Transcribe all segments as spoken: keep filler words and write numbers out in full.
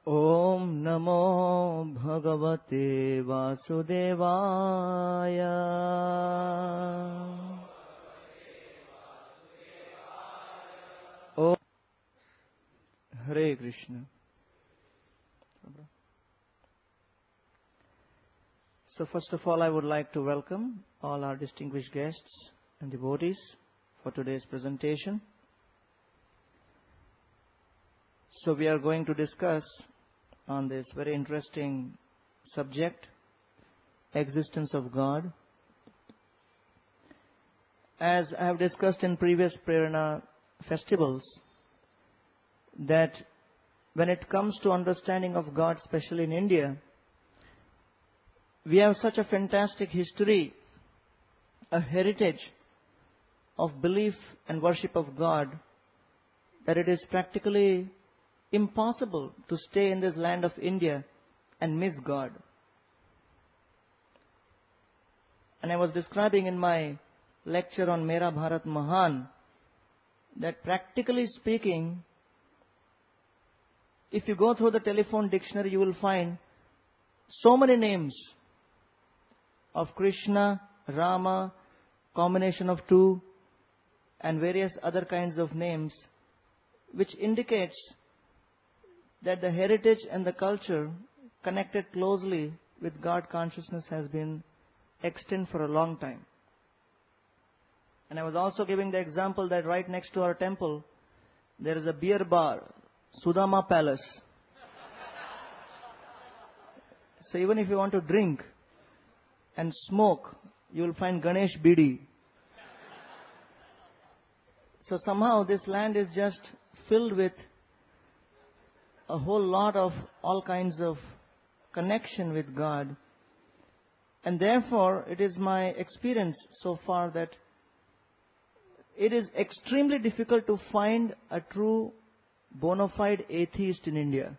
ॐ नमो भगवते वासुदेवाय। ॐ Hare Krishna. So first of all, I would like to welcome all our distinguished guests and devotees for today's presentation. So we are going to discuss on this very interesting subject, existence of God. As I have discussed in previous Prerana festivals, that when it comes to understanding of God, especially in India, we have such a fantastic history, a heritage of belief and worship of God, that it is practically impossible to stay in this land of India and miss God. And I was describing in my lecture on Mera Bharat Mahan that practically speaking, if you go through the telephone dictionary, you will find so many names of Krishna, Rama, combination of two, and various other kinds of names, which indicates that the heritage and the culture connected closely with God consciousness has been extant for a long time. And I was also giving the example that right next to our temple, there is a beer bar, Sudama Palace. So even if you want to drink and smoke, you will find Ganesh Bidi. So somehow this land is just filled with a whole lot of all kinds of connection with God. And therefore, it is my experience so far that it is extremely difficult to find a true bona fide atheist in India.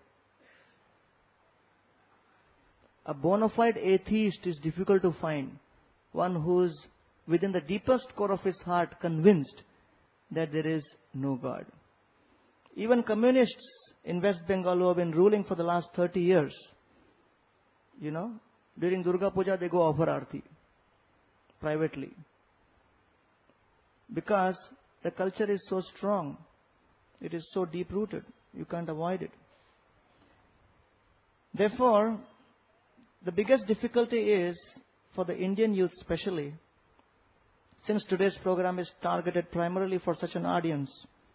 A bona fide atheist is difficult to find. One who is within the deepest core of his heart convinced that there is no God. Even communists in West Bengal who have been ruling for the last thirty years, you know, during Durga Puja they go offer Aarti privately. Because the culture is so strong, it is so deep-rooted, you can't avoid it. Therefore, the biggest difficulty is for the Indian youth especially, since today's program is targeted primarily for such an audience,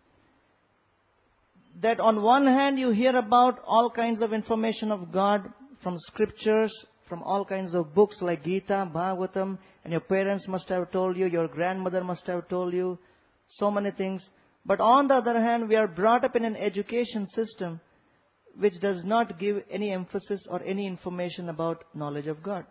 that on one hand you hear about all kinds of information of God from scriptures, from all kinds of books like Gita, Bhagavatam, and your parents must have told you, your grandmother must have told you, so many things. But on the other hand, we are brought up in an education system which does not give any emphasis or any information about knowledge of God.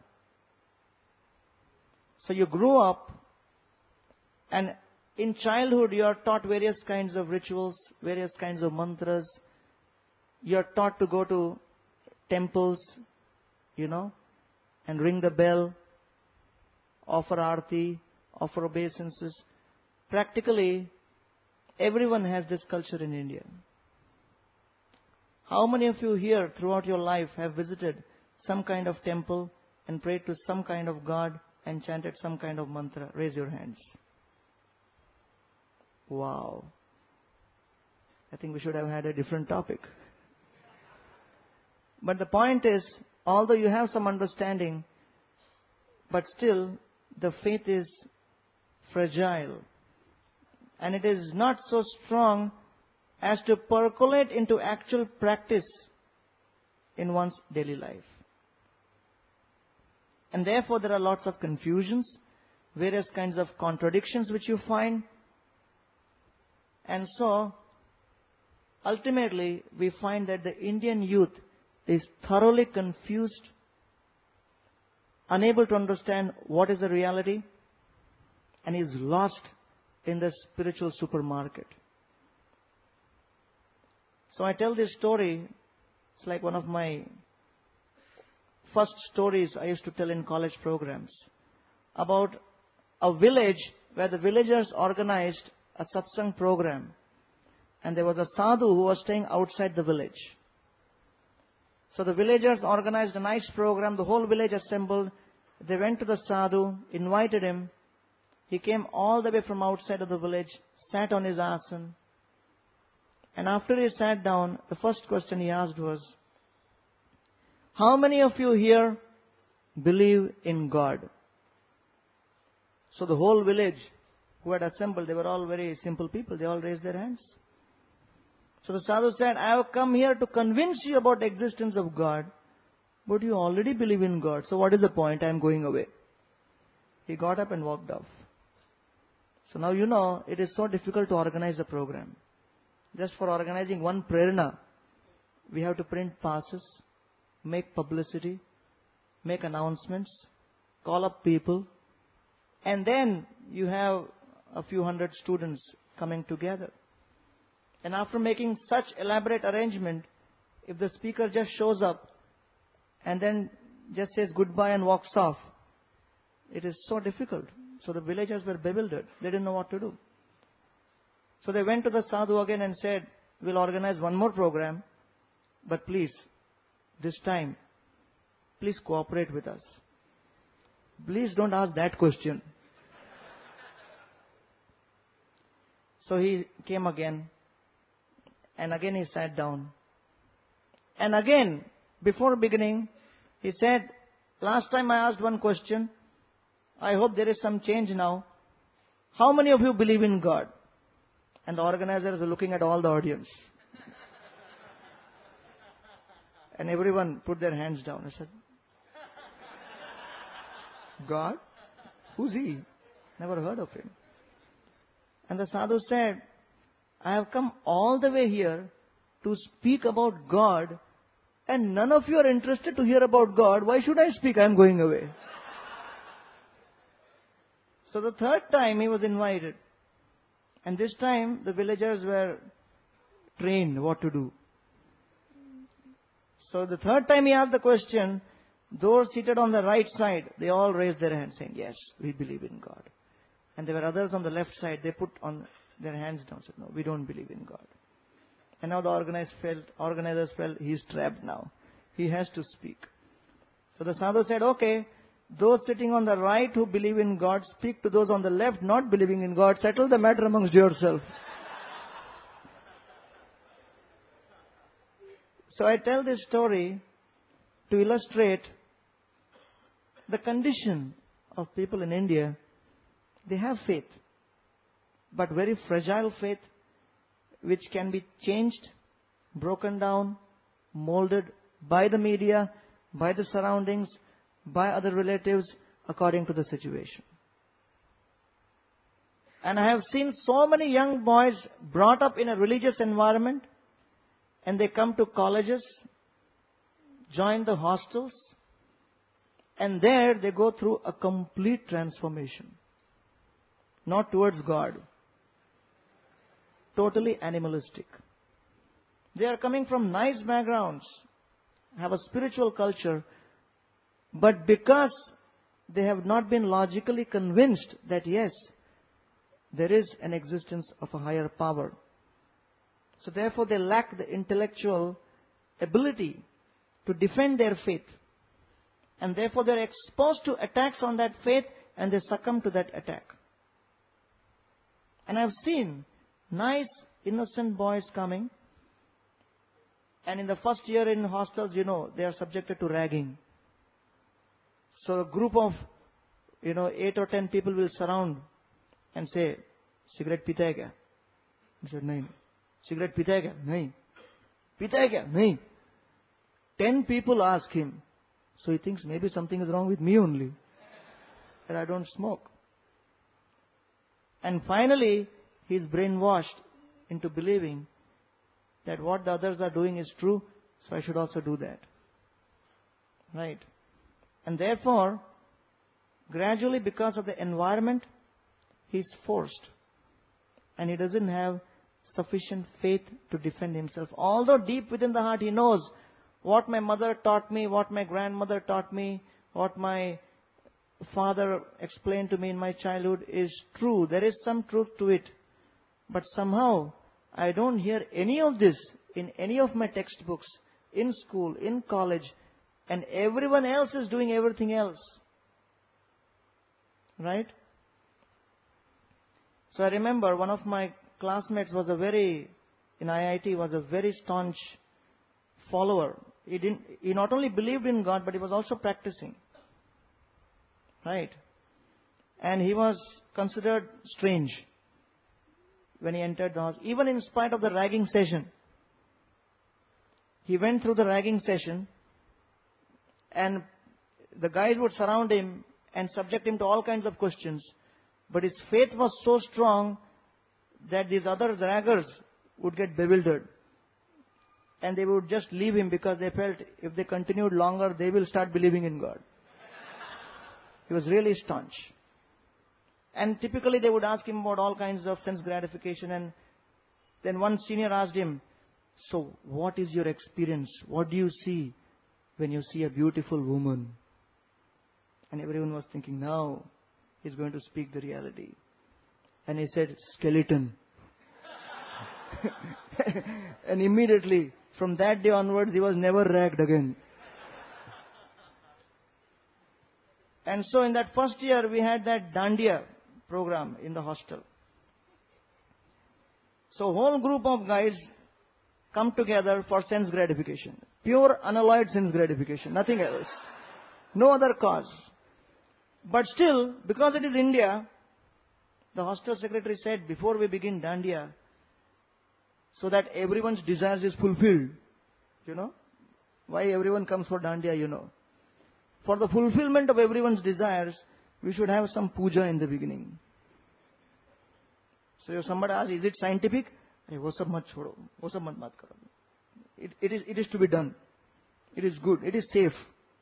So you grew up, and in childhood you are taught various kinds of rituals, various kinds of mantras. You are taught to go to temples, you know, and ring the bell, offer aarti, offer obeisances. Practically, everyone has this culture in India. How many of you here throughout your life have visited some kind of temple and prayed to some kind of God and chanted some kind of mantra? Raise your hands. Wow. I think we should have had a different topic. But the point is, although you have some understanding, but still the faith is fragile. And it is not so strong as to percolate into actual practice in one's daily life. And therefore there are lots of confusions, various kinds of contradictions which you find. And so, ultimately, we find that the Indian youth is thoroughly confused, unable to understand what is the reality, and is lost in the spiritual supermarket. So I tell this story, it's like one of my first stories I used to tell in college programs, about a village where the villagers organized a satsang program, and there was a sadhu who was staying outside the village. So the villagers organized a nice program. The whole village assembled. They went to the sadhu, invited him. He came all the way from outside of the village, sat on his asana. And after he sat down, the first question he asked was, how many of you here believe in God? So the whole village who had assembled, they were all very simple people. They all raised their hands. So the sadhu said, I have come here to convince you about the existence of God, but you already believe in God. So what is the point? I am going away. He got up and walked off. So now you know it is so difficult to organize a program. Just for organizing one prerna, we have to print passes, make publicity, make announcements, call up people, and then you have a few hundred students coming together. And after making such elaborate arrangement, if the speaker just shows up and then just says goodbye and walks off, it is so difficult. So the villagers were bewildered. They didn't know what to do. So they went to the sadhu again and said, we'll organize one more program, but please, this time, please cooperate with us. Please don't ask that question. So he came again, and again he sat down. And again, before beginning, he said, last time I asked one question, I hope there is some change now. How many of you believe in God? And the organizers were looking at all the audience. And everyone put their hands down. I said, God? Who's he? Never heard of him. And the sadhu said, I have come all the way here to speak about God, and none of you are interested to hear about God. Why should I speak? I am going away. So the third time he was invited. And this time the villagers were trained what to do. So the third time he asked the question, those seated on the right side, they all raised their hands saying, yes, we believe in God. And there were others on the left side, they put on their hands down, said, no, we don't believe in God. And now the organizers felt, organizers felt he's trapped now. He has to speak. So the sadhu said, okay, those sitting on the right who believe in God, speak to those on the left not believing in God. Settle the matter amongst yourself. So I tell this story to illustrate the condition of people in India. They have faith, but very fragile faith, which can be changed, broken down, molded by the media, by the surroundings, by other relatives, according to the situation. And I have seen so many young boys brought up in a religious environment, and they come to colleges, join the hostels, and there they go through a complete transformation. Not towards God. Totally animalistic. They are coming from nice backgrounds, have a spiritual culture, but because they have not been logically convinced that yes, there is an existence of a higher power. So therefore they lack the intellectual ability to defend their faith. And therefore they are exposed to attacks on that faith and they succumb to that attack. And I've seen nice, innocent boys coming. And in the first year in hostels, you know, they are subjected to ragging. So a group of, you know, eight or ten people will surround and say, cigarette pita hai kya? He said, nahi. Cigarette pita hai kya? Nahi. Pita hai kya? Nahi. Ten people ask him. So he thinks maybe something is wrong with me only. That I don't smoke. And finally, he is brainwashed into believing that what the others are doing is true, so I should also do that. Right? And therefore, gradually because of the environment, he is forced. And he doesn't have sufficient faith to defend himself. Although deep within the heart he knows what my mother taught me, what my grandmother taught me, what my father explained to me in my childhood is true. There is some truth to it. But somehow, I don't hear any of this in any of my textbooks. in school, in college, and everyone else is doing everything else. Right? So I remember one of my classmates was a very, in I I T, was a very staunch follower. He didn't, he not only believed in God, but he was also practicing. Right? And he was considered strange when he entered the house. Even in spite of the ragging session. He went through the ragging session and the guys would surround him and subject him to all kinds of questions. But his faith was so strong that these other raggers would get bewildered. And they would just leave him because they felt if they continued longer, they will start believing in God. He was really staunch. And typically they would ask him about all kinds of sense gratification. And then one senior asked him, so what is your experience? What do you see when you see a beautiful woman? And everyone was thinking, now he's going to speak the reality. And he said, skeleton. And immediately, from that day onwards, he was never ragged again. And so in that first year, we had that Dandiya program in the hostel. So whole group of guys come together for sense gratification. Pure unalloyed sense gratification, nothing else. No other cause. But still, because it is India, the hostel secretary said, before we begin Dandiya, so that everyone's desires is fulfilled, you know, why everyone comes for Dandiya, you know. For the fulfillment of everyone's desires, we should have some puja in the beginning. So if somebody asks, is it scientific? Hey, wo sab mat chodo, wo sab mat mat karo. It, it is, it is to be done. It is good. It is safe.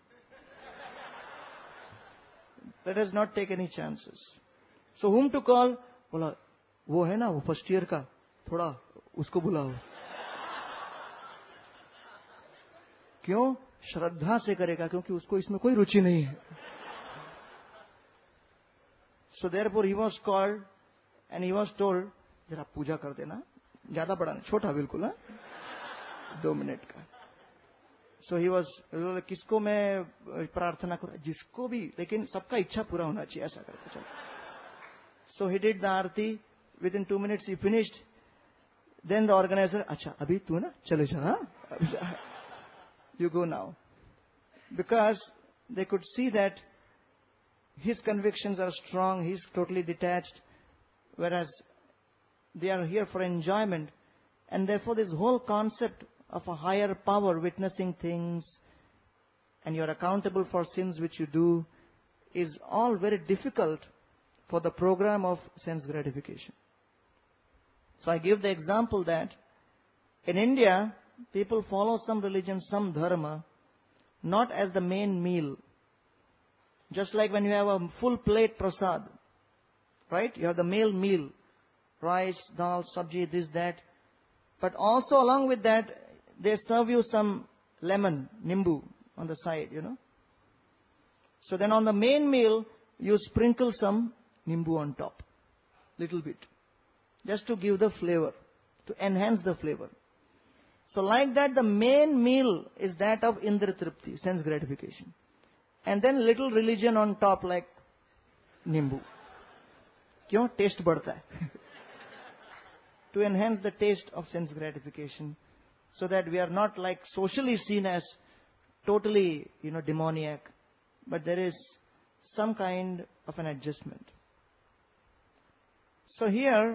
Let us not take any chances. So whom to call? बोला वो है ना वो first year का थोड़ा उसको बुलाओ. क्यों? श्रद्धा से करेगा क्योंकि उसको इसमें कोई रुचि नहीं है. So therefore he was called and he was told, जरा पूजा कर देना, ज्यादा बड़ा नहीं, छोटा बिल्कुल है, दो मिनट का. So he was, किसको मैं प्रार्थना करूं, जिसको भी, लेकिन सबका इच्छा पूरा होना चाहिए, ऐसा करके चलो. So he did the Aarti. Within two minutes he finished. Then the organizer, अच्छा अभी तू ना चले जा, you go now, because they could see that his convictions are strong. He's totally detached, whereas they are here for enjoyment, and therefore this whole concept of a higher power witnessing things, and you're accountable for sins which you do, is all very difficult for the program of sense gratification. So I give the example that in India, people follow some religion, some dharma, not as the main meal. Just like when you have a full plate prasad, right? You have the main meal, rice, dal, sabji, this, that. But also along with that, they serve you some lemon, nimbu on the side, you know. So then on the main meal, you sprinkle some nimbu on top, little bit, just to give the flavor, to enhance the flavor. So like that, the main meal is that of Indra Tripti, sense gratification. And then little religion on top like nimbu. Kyun? Taste badhta hai. To enhance the taste of sense gratification, so that we are not like socially seen as totally, you know, demoniac, but there is some kind of an adjustment. So here,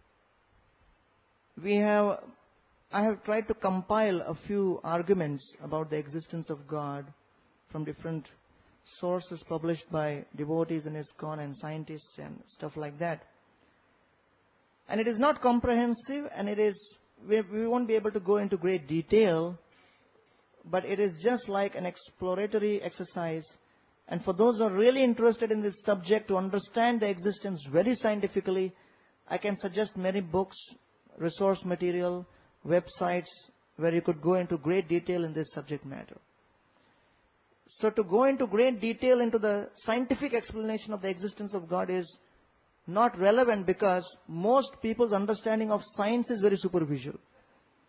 we have, I have tried to compile a few arguments about the existence of God from different sources published by devotees in ISKCON and scientists and stuff like that. And it is not comprehensive, and it is, we, we won't be able to go into great detail, but it is just like an exploratory exercise. And for those who are really interested in this subject to understand the existence very scientifically, I can suggest many books, resource material, websites, where you could go into great detail in this subject matter. So to go into great detail into the scientific explanation of the existence of God is not relevant, because most people's understanding of science is very superficial.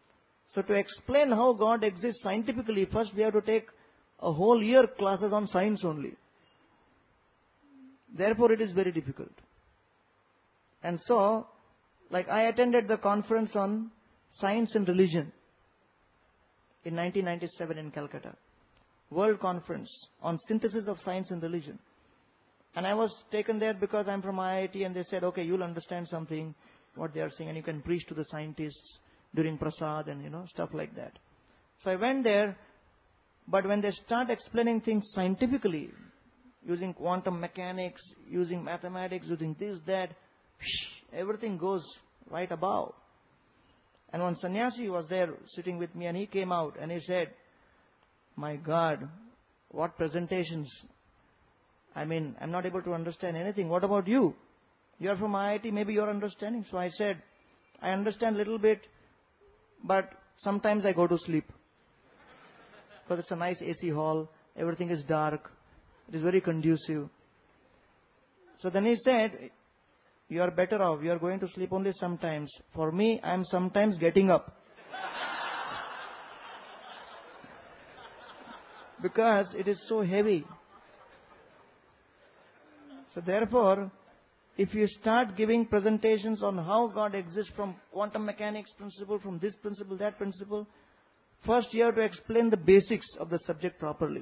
So to explain how God exists scientifically, first we have to take a whole year classes on science only. Therefore it is very difficult. And so, like I attended the conference on science and religion in nineteen ninety-seven in Calcutta. World Conference on synthesis of science and religion. And I was taken there because I'm from I I T, and they said, okay, you'll understand something, what they are saying, and you can preach to the scientists during prasad and, you know, stuff like that. So I went there, but when they start explaining things scientifically, using quantum mechanics, using mathematics, using this, that, everything goes right above. And one sannyasi was there sitting with me, and he came out and he said, my God, what presentations. I mean, I'm not able to understand anything. What about you? You're from I I T, maybe you're understanding. So I said, I understand a little bit, but sometimes I go to sleep. Because it's a nice A C hall, everything is dark, it is very conducive. So then he said, you are better off, you are going to sleep only sometimes. For me, I am sometimes getting up. Because it is so heavy. So therefore, if you start giving presentations on how God exists from quantum mechanics principle, from this principle, that principle, first you have to explain the basics of the subject properly.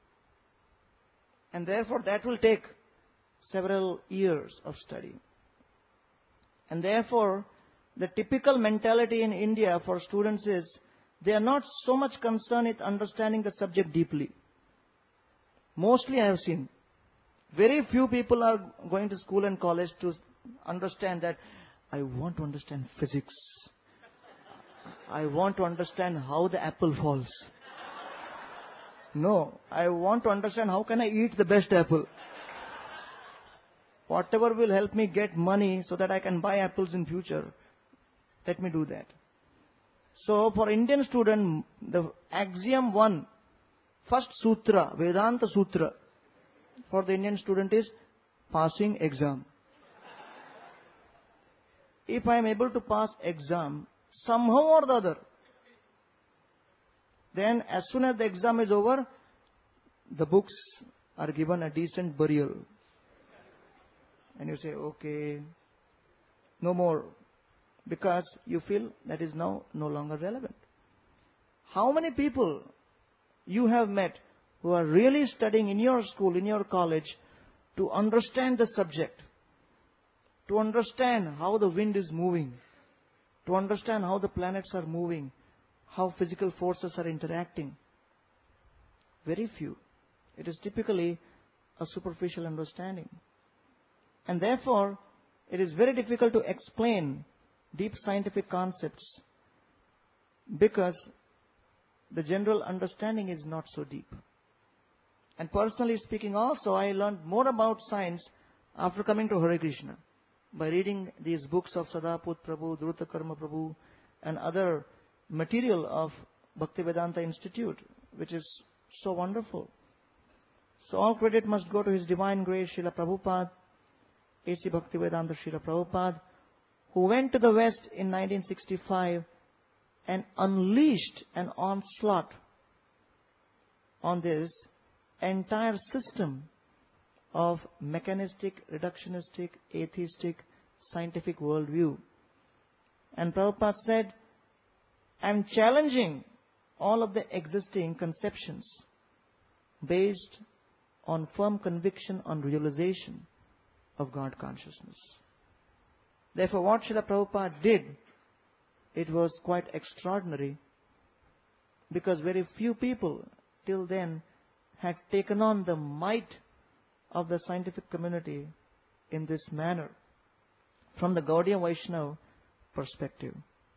And therefore that will take several years of study. And therefore, the typical mentality in India for students is, they are not so much concerned with understanding the subject deeply. Mostly I have seen, very few people are going to school and college to understand that I want to understand physics. I want to understand how the apple falls. No, I want to understand how can I eat the best apple. Whatever will help me get money so that I can buy apples in future, let me do that. So for Indian student, the axiom one, first sutra, Vedanta Sutra, for the Indian student is passing exam. If I am able to pass exam, somehow or the other, then as soon as the exam is over, the books are given a decent burial. And you say, okay, no more. Because you feel that is now no longer relevant. How many people you have met who are really studying in your school, in your college, to understand the subject, to understand how the wind is moving, to understand how the planets are moving, how physical forces are interacting? Very few. It is typically a superficial understanding. And therefore, it is very difficult to explain deep scientific concepts because the general understanding is not so deep. And personally speaking also, I learned more about science after coming to Hare Krishna by reading these books of Sadaput Prabhu, Dhruta Karma Prabhu and other material of Bhaktivedanta Institute, which is so wonderful. So all credit must go to His Divine Grace, Srila Prabhupada, A C Bhaktivedanta Srila Prabhupada, who went to the West in nineteen sixty-five and unleashed an onslaught on this entire system of mechanistic, reductionistic, atheistic, scientific worldview. And Prabhupada said, I am challenging all of the existing conceptions based on firm conviction on realization of God consciousness. Therefore, what Srila Prabhupada did, it was quite extraordinary because very few people till then had taken on the might of the scientific community in this manner from the Gaudiya Vaishnava perspective.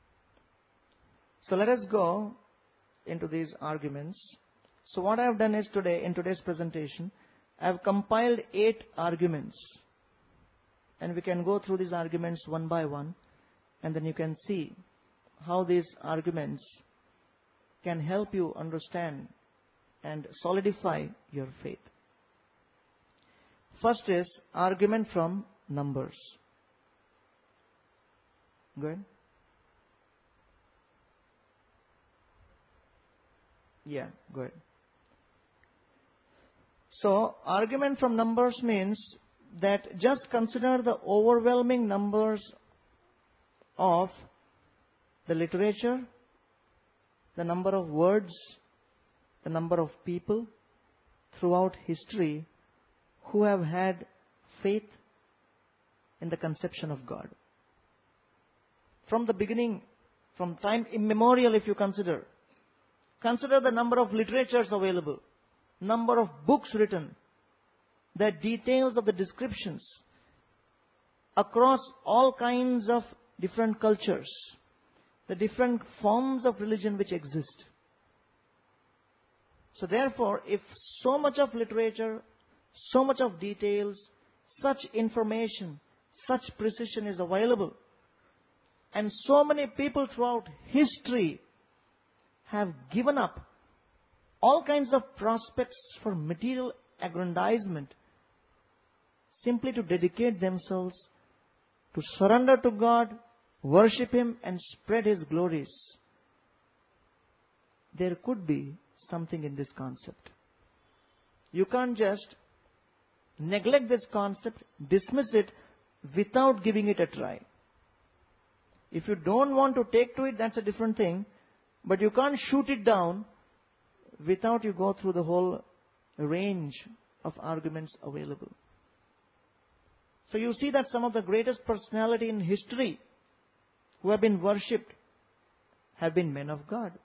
So let us go into these arguments. So what I have done is today, in today's presentation, I have compiled eight arguments. And we can go through these arguments one by one, and then you can see how these arguments can help you understand and solidify your faith. First is argument from numbers. Go ahead. Yeah, go ahead. So, argument from numbers means that just consider the overwhelming numbers of the literature, the number of words, the number of people throughout history who have had faith in the conception of God. From the beginning, from time immemorial, if you consider, consider the number of literatures available, number of books written, the details of the descriptions across all kinds of different cultures, the different forms of religion which exist. So therefore, if so much of literature, so much of details, such information, such precision is available, and so many people throughout history have given up all kinds of prospects for material aggrandizement simply to dedicate themselves to surrender to God, worship Him, and spread His glories, there could be something in this concept. You can't just neglect this concept, dismiss it without giving it a try. If you don't want to take to it, that's a different thing. But you can't shoot it down without you go through the whole range of arguments available. So you see that some of the greatest personality in history who have been worshipped have been men of God.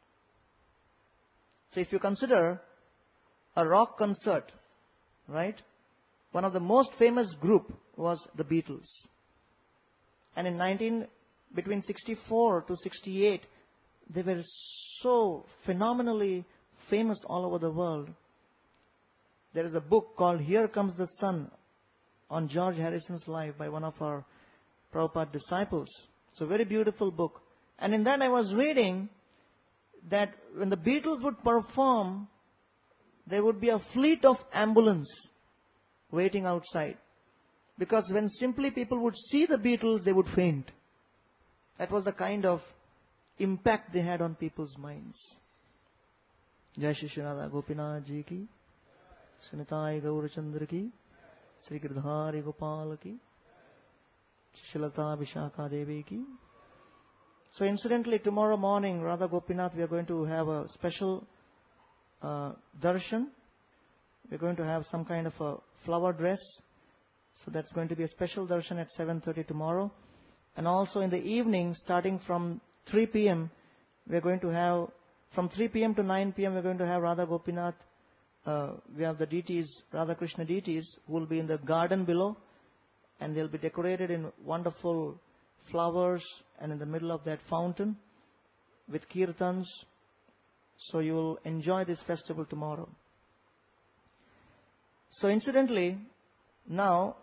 So if you consider a rock concert, right? One of the most famous group was the Beatles. And in nineteen, between sixty-four to sixty-eight, they were so phenomenally famous all over the world. There is a book called Here Comes the Sun on George Harrison's life by one of our Prabhupada disciples. It's a very beautiful book. And in that I was reading that when the Beatles would perform, there would be a fleet of ambulance waiting outside. Because when simply people would see the Beatles, they would faint. That was the kind of impact they had on people's minds. Jai Shri Srinada Gopinath Ji ki, Sunitai Gaurachandra ki, Sri Girdhari Gopal ki, Shilata Vishaka Devi ki. So incidentally, tomorrow morning, Radha Gopinath, we are going to have a special uh, darshan. We're going to have some kind of a flower dress. So that's going to be a special darshan at seven thirty tomorrow. And also in the evening, starting from three p.m., we're going to have, from three p.m. to nine p.m., we're going to have Radha Gopinath. Uh, we have the deities, Radha Krishna deities, who will be in the garden below. And they'll be decorated in wonderful flowers and in the middle of that fountain with kirtans. So you will enjoy this festival tomorrow. So incidentally, now,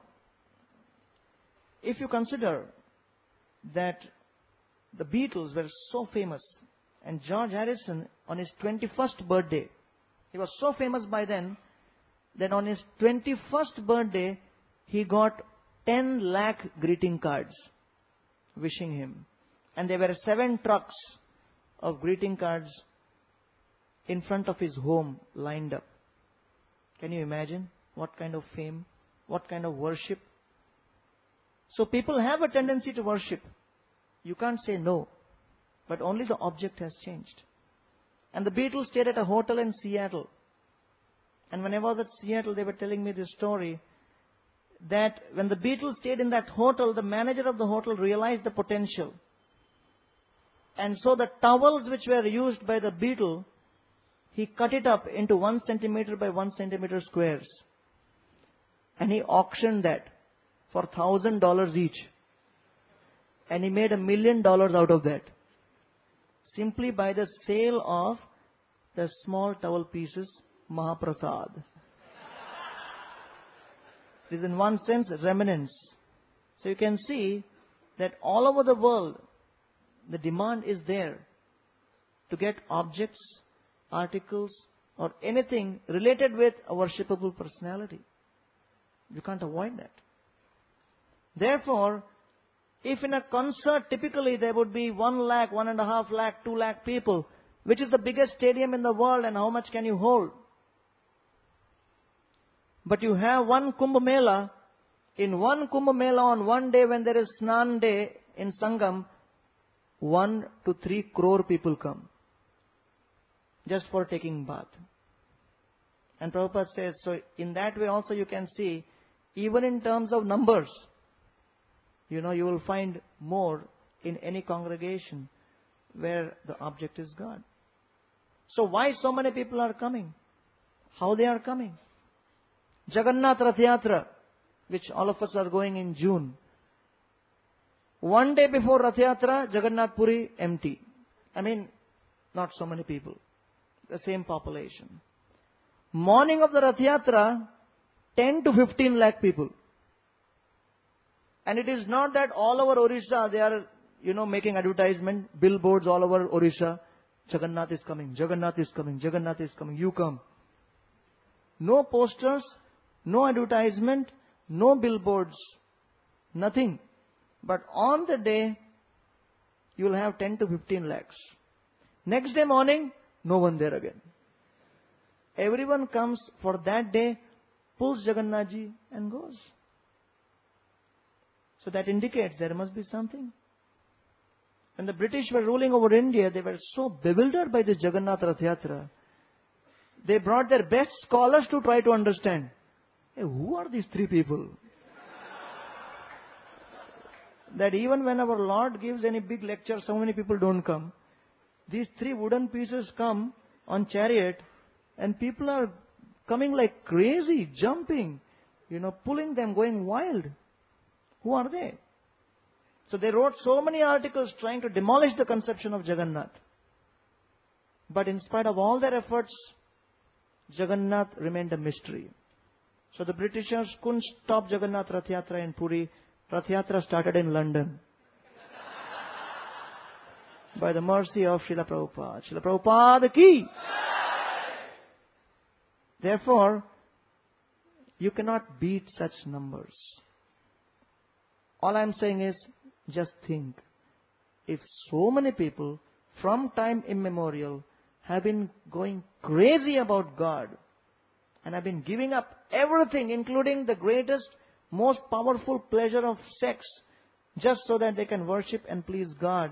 if you consider that the Beatles were so famous, and George Harrison on his twenty-first birthday, he was so famous by then that on his twenty-first birthday, he got ten lakh greeting cards wishing him. And there were seven trucks of greeting cards in front of his home lined up. Can you imagine what kind of fame, what kind of worship? So people have a tendency to worship. You can't say no, but only the object has changed. And the Beatles stayed at a hotel in Seattle. And when I was at Seattle, they were telling me this story that when the Beatles stayed in that hotel, the manager of the hotel realized the potential. And so the towels which were used by the Beatle, he cut it up into one centimeter by one centimeter squares. And he auctioned that for thousand dollars each. And he made a million dollars out of that. Simply by the sale of the small towel pieces, Mahaprasad. It is in one sense remnants. So you can see that all over the world, the demand is there to get objects, articles, or anything related with a worshipable personality. You can't avoid that. Therefore, if in a concert typically there would be one lakh, one and a half lakh, two lakh people, which is the biggest stadium in the world, and how much can you hold? But you have one Kumbh Mela. In one Kumbh Mela on one day when there is Snan day in Sangam, one to three crore people come. Just for taking bath. And Prabhupada says, so in that way also you can see, even in terms of numbers, you know, you will find more in any congregation where the object is God. So why so many people are coming? How they are coming? Jagannath Rath Yatra, which all of us are going in June. One day before Rath Yatra, Jagannath Puri empty. I mean, not so many people. The same population. Morning of the Rath Yatra, ten to fifteen lakh people. And it is not that all over Orissa they are, you know, making advertisement, billboards all over Orissa. Jagannath is coming, Jagannath is coming, Jagannath is coming, you come. No posters, no advertisement, no billboards, nothing. But on the day, you will have ten to fifteen lakhs. Next day morning, no one there again. Everyone comes for that day, pulls Jagannathji and goes. So that indicates there must be something. When the British were ruling over India, they were so bewildered by the Jagannath Rath Yatra. They brought their best scholars to try to understand. Hey, who are these three people? That even when our Lord gives any big lecture, so many people don't come. These three wooden pieces come on chariot, and people are coming like crazy, jumping, you know, pulling them, going wild. Who are they? So they wrote so many articles trying to demolish the conception of Jagannath. But in spite of all their efforts, Jagannath remained a mystery. So the Britishers couldn't stop Jagannath Rath Yatra in Puri. Rath Yatra started in London. By the mercy of Srila Prabhupada. Srila Prabhupada ki! Therefore, you cannot beat such numbers. All I'm saying is, just think. If so many people from time immemorial have been going crazy about God and have been giving up everything, including the greatest, most powerful pleasure of sex, just so that they can worship and please God,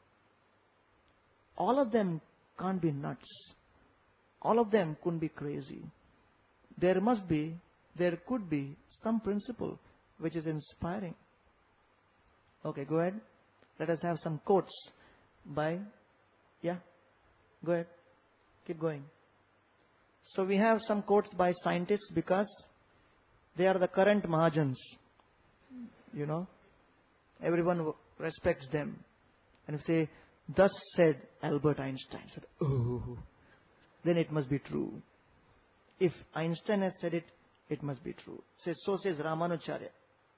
all of them can't be nuts. All of them couldn't be crazy. There must be, there could be some principle which is inspiring. Okay, go ahead. Let us have some quotes by, yeah, go ahead. Keep going. So we have some quotes by scientists because they are the current Mahajans. You know, everyone respects them. And if say, thus said Albert Einstein, said, oh, then it must be true. If Einstein has said it, it must be true. Says, so says Ramanujacharya.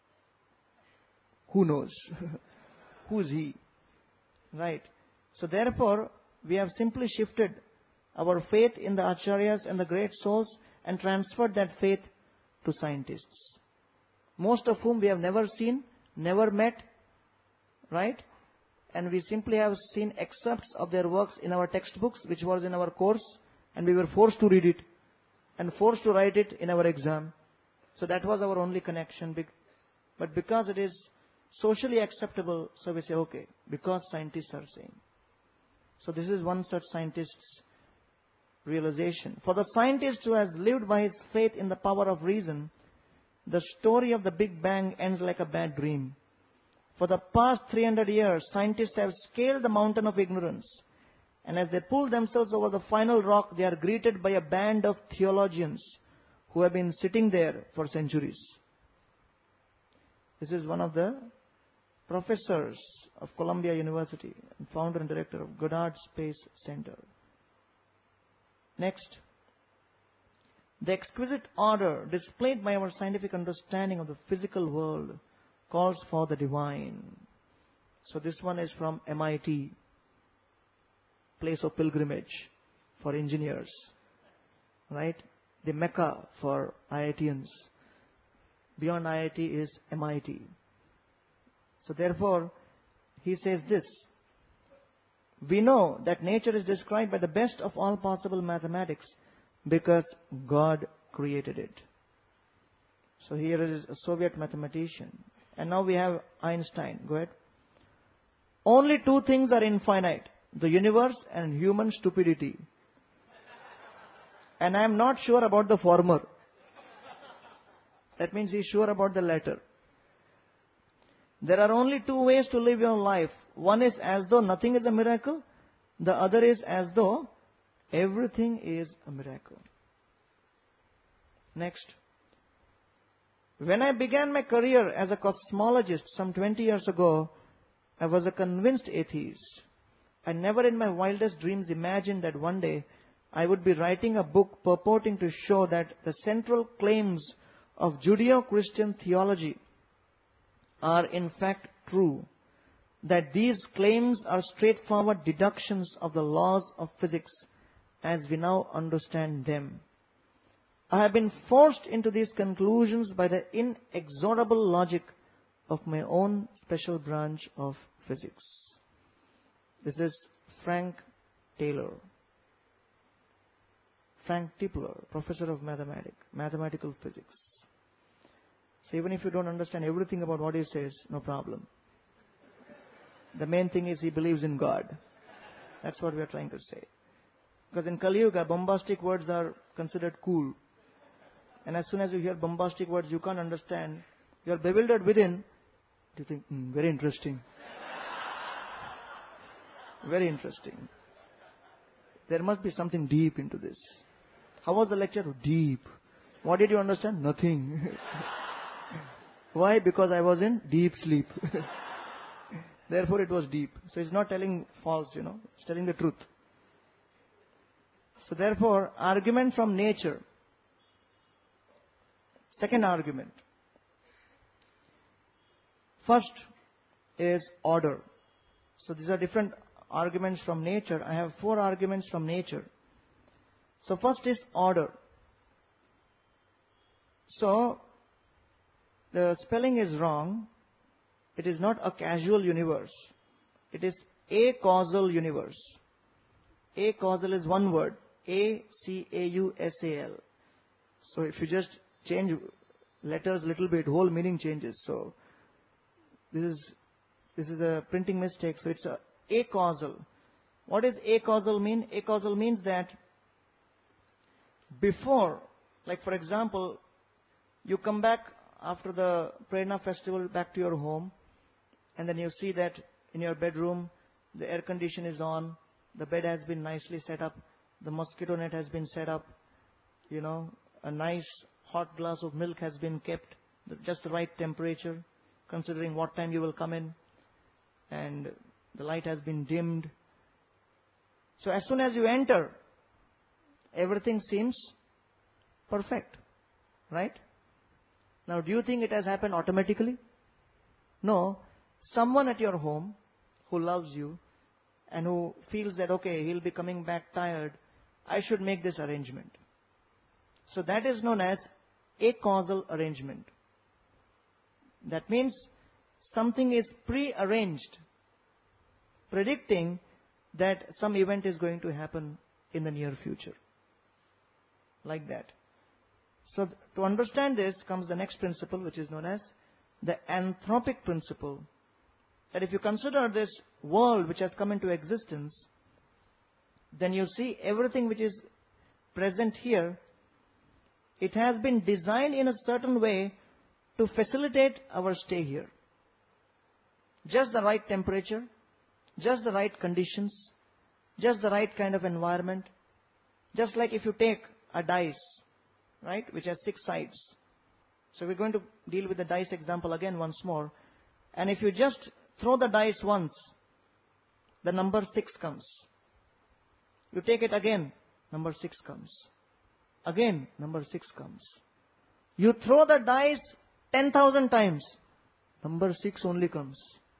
Who knows? Who's he? Right. So therefore, we have simply shifted our faith in the Acharyas and the great souls and transferred that faith to scientists. Most of whom we have never seen, never met, right? And we simply have seen excerpts of their works in our textbooks, which was in our course, and we were forced to read it and forced to write it in our exam. So that was our only connection. But because it is socially acceptable, so we say, okay, because scientists are saying. So this is one such scientist's realization. For the scientist who has lived by his faith in the power of reason, the story of the Big Bang ends like a bad dream. For the past three hundred years, scientists have scaled the mountain of ignorance. And as they pull themselves over the final rock, they are greeted by a band of theologians who have been sitting there for centuries. This is one of the professors of Columbia University and founder and director of Goddard Space Center. Next, the exquisite order displayed by our scientific understanding of the physical world calls for the divine. So this one is from M I T, place of pilgrimage for engineers, right? The Mecca for I I Tians. Beyond I I T is M I T. So therefore, he says this. We know that nature is described by the best of all possible mathematics because God created it. So here is a Soviet mathematician. And now we have Einstein. Go ahead. Only two things are infinite: the universe and human stupidity. And I am not sure about the former. That means he's sure about the latter. There are only two ways to live your life. One is as though nothing is a miracle. The other is as though everything is a miracle. Next. When I began my career as a cosmologist some twenty years ago, I was a convinced atheist. I never in my wildest dreams imagined that one day I would be writing a book purporting to show that the central claims of Judeo-Christian theology are in fact true, that these claims are straightforward deductions of the laws of physics as we now understand them. I have been forced into these conclusions by the inexorable logic of my own special branch of physics. This is Frank Taylor. Frank Tipler, professor of mathematics, mathematical physics. So even if you don't understand everything about what he says, no problem. The main thing is he believes in God. That's what we are trying to say. Because in Kali Yuga, bombastic words are considered cool. And as soon as you hear bombastic words you can't understand, you are bewildered within. You think, hmm, very interesting. Very interesting. There must be something deep into this. How was the lecture? Deep. What did you understand? Nothing. Why? Because I was in deep sleep. Therefore it was deep. So it's not telling false, you know. It's telling the truth. So therefore, argument from nature. Second argument. First is order. So these are different arguments from nature. I have four arguments from nature. So first is order. So the spelling is wrong. It is not a casual universe. It is a causal universe. A causal is one word. A C A U S A L. So if you just change letters a little bit, whole meaning changes. So this is this is a printing mistake. So it's a acausal. What does acausal mean? Acausal means that before, like for example, you come back after the Prerna festival back to your home, and then you see that in your bedroom the air condition is on, the bed has been nicely set up, the mosquito net has been set up, you know, a nice hot glass of milk has been kept, just the right temperature, considering what time you will come in, and the light has been dimmed. So as soon as you enter, everything seems perfect, right? Now, do you think it has happened automatically? No. Someone at your home who loves you and who feels that, okay, he'll be coming back tired, I should make this arrangement. So that is known as a causal arrangement. That means something is pre-arranged, predicting that some event is going to happen in the near future. Like that. So to understand this comes the next principle, which is known as the anthropic principle. That if you consider this world which has come into existence, then you see everything which is present here, it has been designed in a certain way to facilitate our stay here. Just the right temperature, just the right conditions, just the right kind of environment. Just like if you take a dice, right, which has six sides. So we're going to deal with the dice example again once more. And if you just throw the dice once, the number six comes. You take it again, number six comes. Again, number six comes. You throw the dice ten thousand times, number six only comes.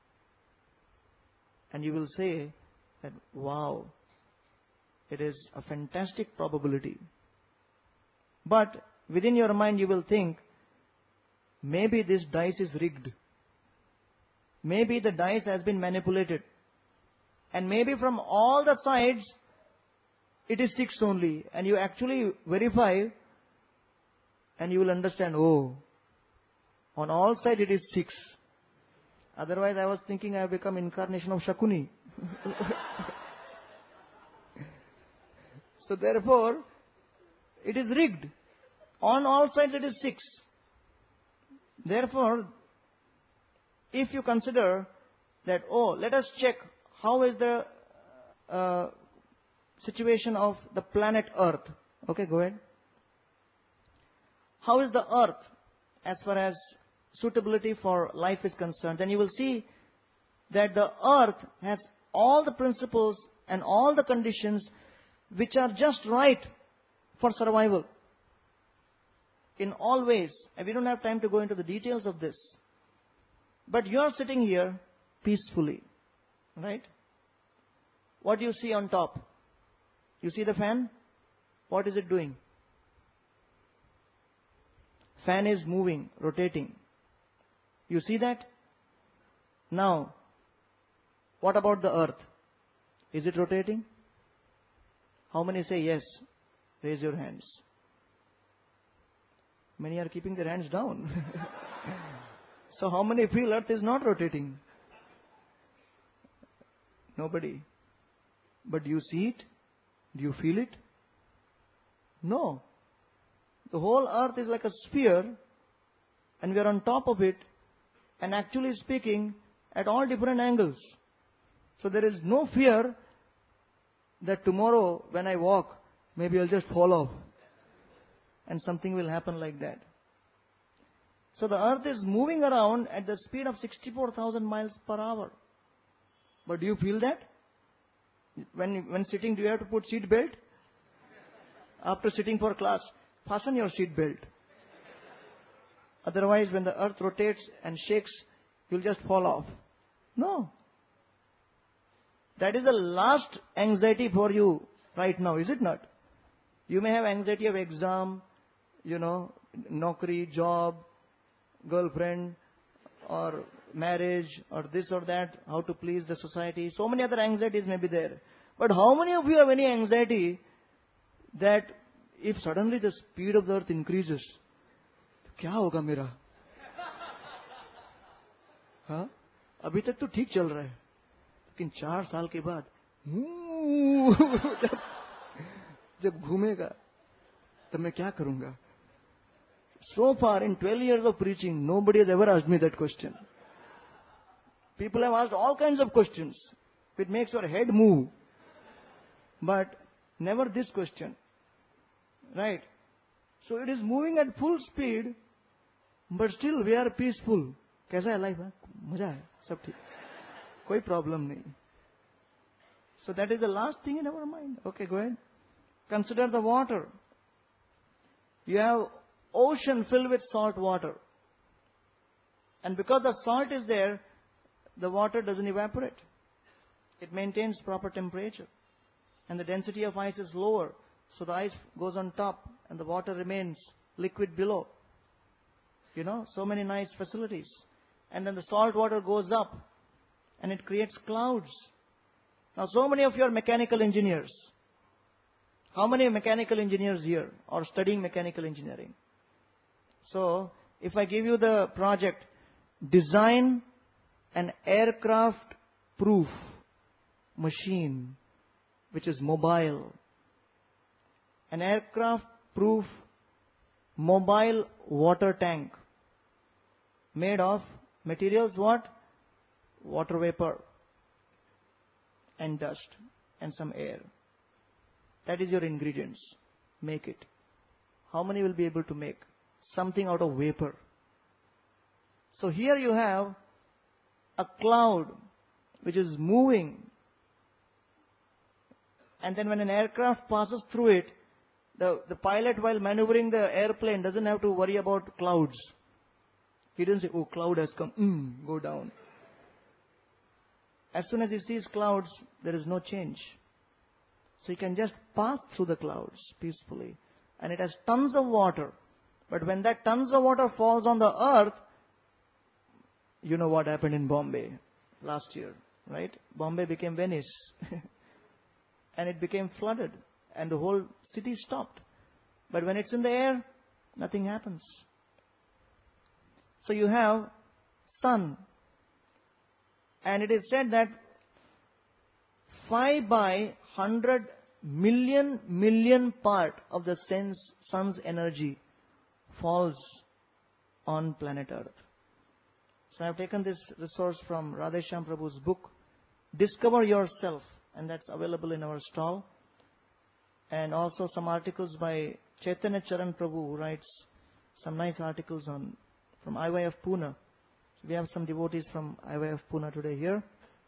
And you will say that, wow, it is a fantastic probability. But within your mind you will think, maybe this dice is rigged. Maybe the dice has been manipulated. And maybe from all the sides, it is six only. And you actually verify, and you will understand, oh, on all sides it is six. Otherwise, I was thinking I have become incarnation of Shakuni. So therefore, it is rigged. On all sides it is six. Therefore, if you consider that, oh, let us check how is the uh, situation of the planet Earth. Okay, go ahead. How is the Earth as far as suitability for life is concerned? Then you will see that the Earth has all the principles and all the conditions which are just right for survival. In all ways. And we don't have time to go into the details of this. But you are sitting here peacefully. Right? What do you see on top? You see the fan? What is it doing? Fan is moving, rotating. You see that? Now, what about the earth? Is it rotating? How many say yes? Raise your hands. Many are keeping their hands down. So how many feel earth is not rotating? Nobody. But do you see it? Do you feel it? No. The whole earth is like a sphere, and we are on top of it, and actually speaking, at all different angles. So there is no fear that tomorrow when I walk, maybe I'll just fall off. And something will happen like that. So the earth is moving around at the speed of sixty-four thousand miles per hour. But do you feel that? When, when sitting, do you have to put seat belt? After sitting for class, fasten your seat belt. Otherwise, when the earth rotates and shakes, you'll just fall off. No. That is the last anxiety for you right now, is it not? You may have anxiety of exam, you know, naukri, job, girlfriend, or marriage, or this or that, how to please the society. So many other anxieties may be there. But how many of you have any anxiety that if suddenly the speed of the earth increases, क्या होगा मेरा? हाँ? अभी तक तो ठीक चल रहा है, लेकिन चार साल के बाद जब जब घूमेगा तब मैं क्या करूंगा? So far in twelve years of preaching, nobody has ever asked me that question. People have asked all kinds of questions. It makes your head move. But never this question. Right? So it is moving at full speed, but still we are peaceful. कैसा है life? मजा है, सब ठीक, कोई problem नहीं. So that is the last thing in our mind. Okay, go ahead. Consider the water. You have ocean filled with salt water. And because the salt is there, the water doesn't evaporate. It maintains proper temperature. And the density of ice is lower. So the ice goes on top and the water remains liquid below. You know, so many nice facilities. And then the salt water goes up and it creates clouds. Now so many of you are mechanical engineers. How many mechanical engineers here are studying mechanical engineering? So if I give you the project, design an aircraft proof machine which is mobile. An aircraft proof mobile water tank made of materials what? Water vapor and dust and some air. That is your ingredients. Make it. How many will be able to make something out of vapor? So here you have a cloud which is moving. And then when an aircraft passes through it, the, the pilot while maneuvering the airplane doesn't have to worry about clouds. He doesn't say, oh, cloud has come, mm, go down. As soon as he sees clouds, there is no change. So he can just pass through the clouds peacefully. And it has tons of water. But when that tons of water falls on the earth, you know what happened in Bombay last year, right? Bombay became Venice. And it became flooded. And the whole city stopped. But when it's in the air, nothing happens. So you have sun. And it is said that five by hundred million million part of the sun's energy falls on planet Earth. So I have taken this resource from Radheshyam Prabhu's book, Discover Yourself, and that's available in our stall. And also some articles by Chaitanya Charan Prabhu, who writes some nice articles on from I Y F Pune. So we have some devotees from I Y F Pune today here.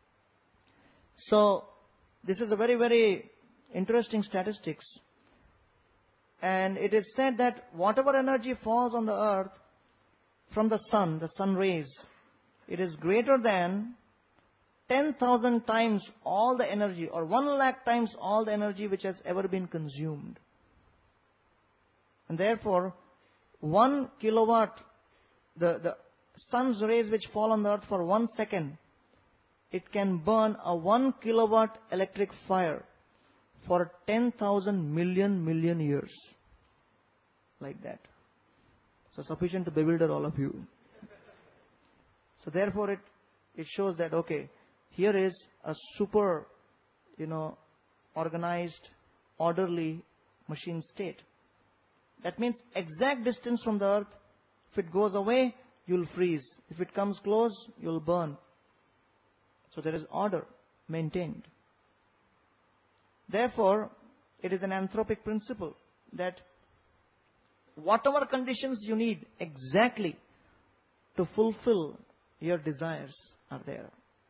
So this is a very, very interesting statistics. And it is said that whatever energy falls on the earth from the sun, the sun rays, it is greater than ten thousand times all the energy, or one lakh times all the energy which has ever been consumed. And therefore, one kilowatt, the, the sun's rays which fall on the earth for one second, it can burn a one kilowatt electric fire for ten thousand million million years. Like that. So sufficient to bewilder all of you. So therefore it, it shows that, okay, here is a super, you know, organized, orderly machine state. That means exact distance from the earth. If it goes away, you'll freeze. If it comes close, you'll burn. So there is order maintained. Therefore, it is an anthropic principle that whatever conditions you need exactly to fulfill your desires are there.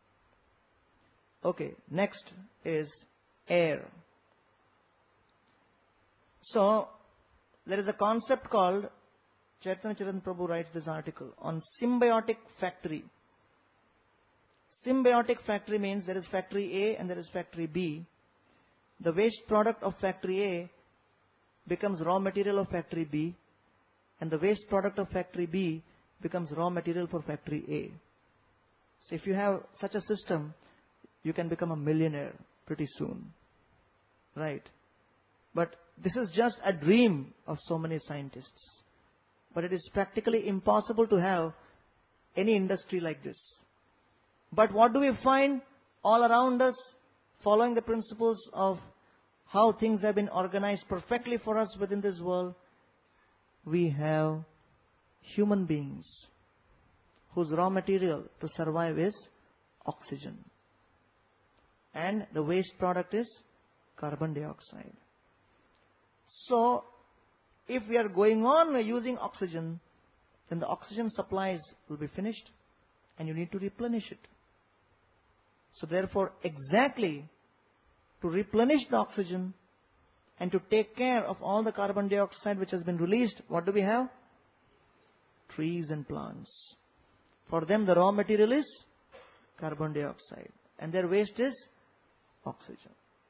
Okay, next is air. So, there is a concept called, Chaitanya Charan Prabhu writes this article on symbiotic factory. Symbiotic factory means there is factory A and there is factory B. The waste product of factory A becomes raw material of factory B, and the waste product of factory B becomes raw material for factory A. So if you have such a system, you can become a millionaire pretty soon. Right? But this is just a dream of so many scientists. But it is practically impossible to have any industry like this. But what do we find all around us, following the principles of how things have been organized perfectly for us within this world? We have human beings whose raw material to survive is oxygen. And the waste product is carbon dioxide. So, if we are going on using oxygen, then the oxygen supplies will be finished and you need to replenish it. So therefore, exactly to replenish the oxygen and to take care of all the carbon dioxide which has been released, what do we have? Trees and plants. For them, the raw material is carbon dioxide and their waste is oxygen.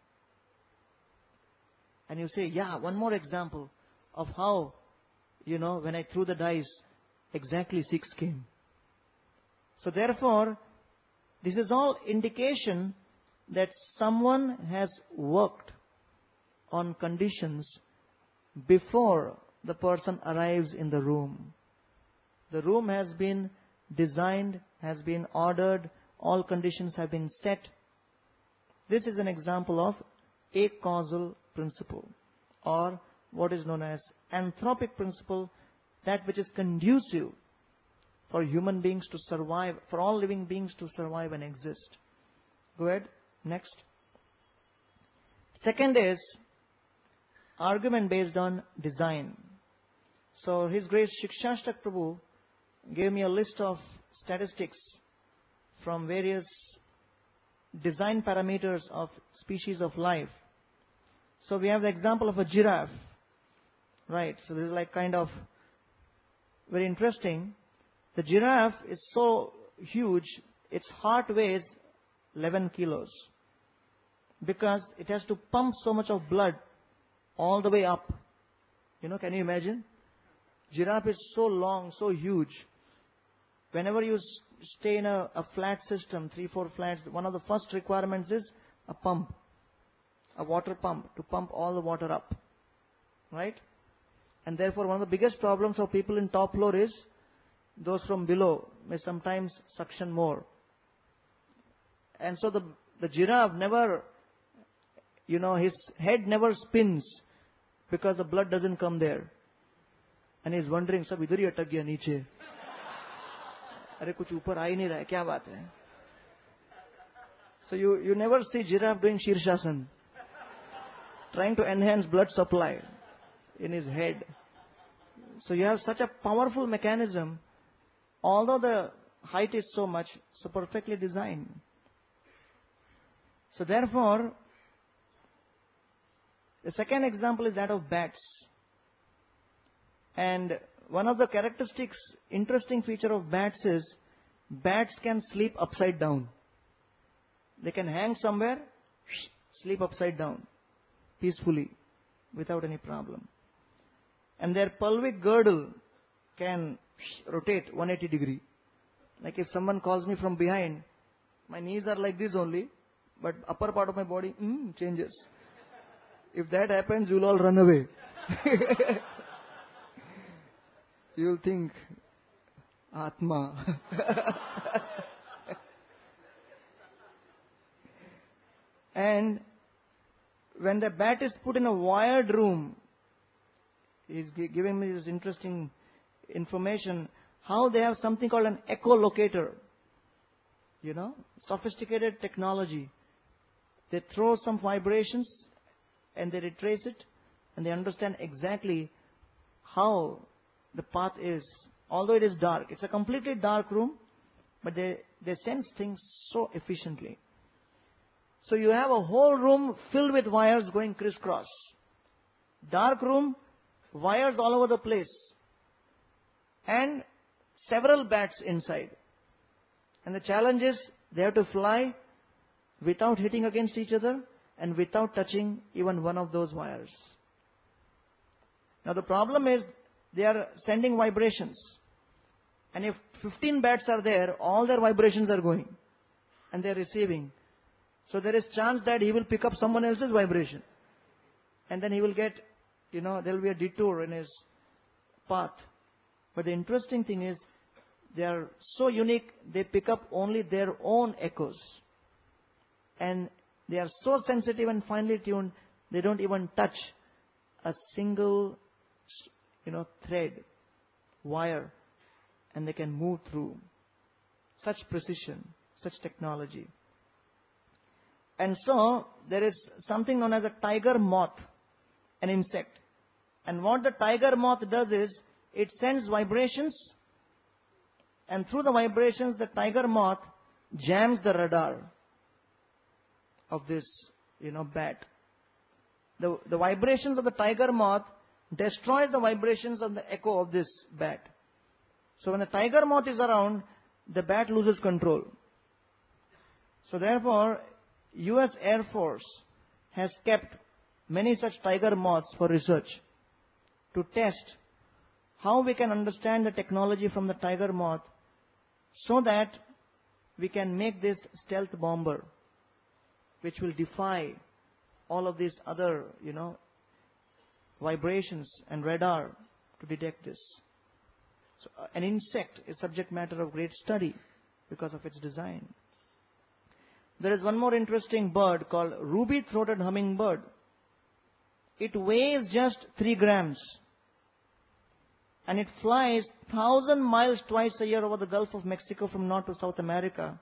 And you say, yeah, one more example of how, you know, when I threw the dice, exactly six came. So therefore, this is all indication that someone has worked on conditions before the person arrives in the room. The room has been designed, has been ordered, all conditions have been set. This is an example of a causal principle, or what is known as anthropic principle, that which is conducive for human beings to survive, for all living beings to survive and exist. Go ahead, next. Second is argument based on design. So His Grace Shikshashtak Prabhu gave me a list of statistics from various design parameters of species of life. So we have the example of a giraffe. Right, so this is like kind of very interesting. The giraffe is so huge, its heart weighs eleven kilos. Because it has to pump so much of blood all the way up. You know, can you imagine? Giraffe is so long, so huge. Whenever you stay in a, a flat system, three, four flats, one of the first requirements is a pump, a water pump to pump all the water up, right? And therefore, one of the biggest problems of people in top floor is those from below may sometimes suction more. And so the, the giraffe never, you know, his head never spins because the blood doesn't come there. And he's wondering, sab idhar hi atak gaya niche. Arre kuch upar aa hi nahi raha hai, kya baat hai? So you, you never see giraffe doing Shirshasana, trying to enhance blood supply in his head. So you have such a powerful mechanism, although the height is so much, so perfectly designed. So therefore, the second example is that of bats. And one of the characteristics, interesting feature of bats is, bats can sleep upside down. They can hang somewhere, sleep upside down, peacefully, without any problem. And their pelvic girdle can rotate one hundred eighty degree. Like if someone calls me from behind, my knees are like this only, but upper part of my body mm, changes. If that happens, you'll all run away. You'll think, Atma. And when the bat is put in a wired room, he's giving me this interesting information, how they have something called an echolocator. You know, sophisticated technology. They throw some vibrations and they retrace it and they understand exactly how the path is. Although it is dark, it's a completely dark room, but they, they sense things so efficiently. So you have a whole room filled with wires going crisscross. Dark room, wires all over the place. And several bats inside. And the challenge is they have to fly without hitting against each other and without touching even one of those wires. Now the problem is they are sending vibrations. And if fifteen bats are there, all their vibrations are going. And they are receiving. So there is chance that he will pick up someone else's vibration. And then he will get, you know, there will be a detour in his path. But the interesting thing is, they are so unique, they pick up only their own echoes. And they are so sensitive and finely tuned, they don't even touch a single, you know, thread, wire, and they can move through. Such precision, such technology. And so, there is something known as a tiger moth, an insect. And what the tiger moth does is, it sends vibrations, and through the vibrations, the tiger moth jams the radar of this, you know, bat. The, the vibrations of the tiger moth destroys the vibrations of the echo of this bat. So when the tiger moth is around, the bat loses control. So therefore, U S Air Force has kept many such tiger moths for research to test how we can understand the technology from the tiger moth so that we can make this stealth bomber which will defy all of these other, you know, vibrations and radar to detect this. So uh, an insect is subject matter of great study because of its design. There is one more interesting bird called ruby-throated hummingbird. It weighs just three grams. And it flies thousand miles twice a year over the Gulf of Mexico from North to South America.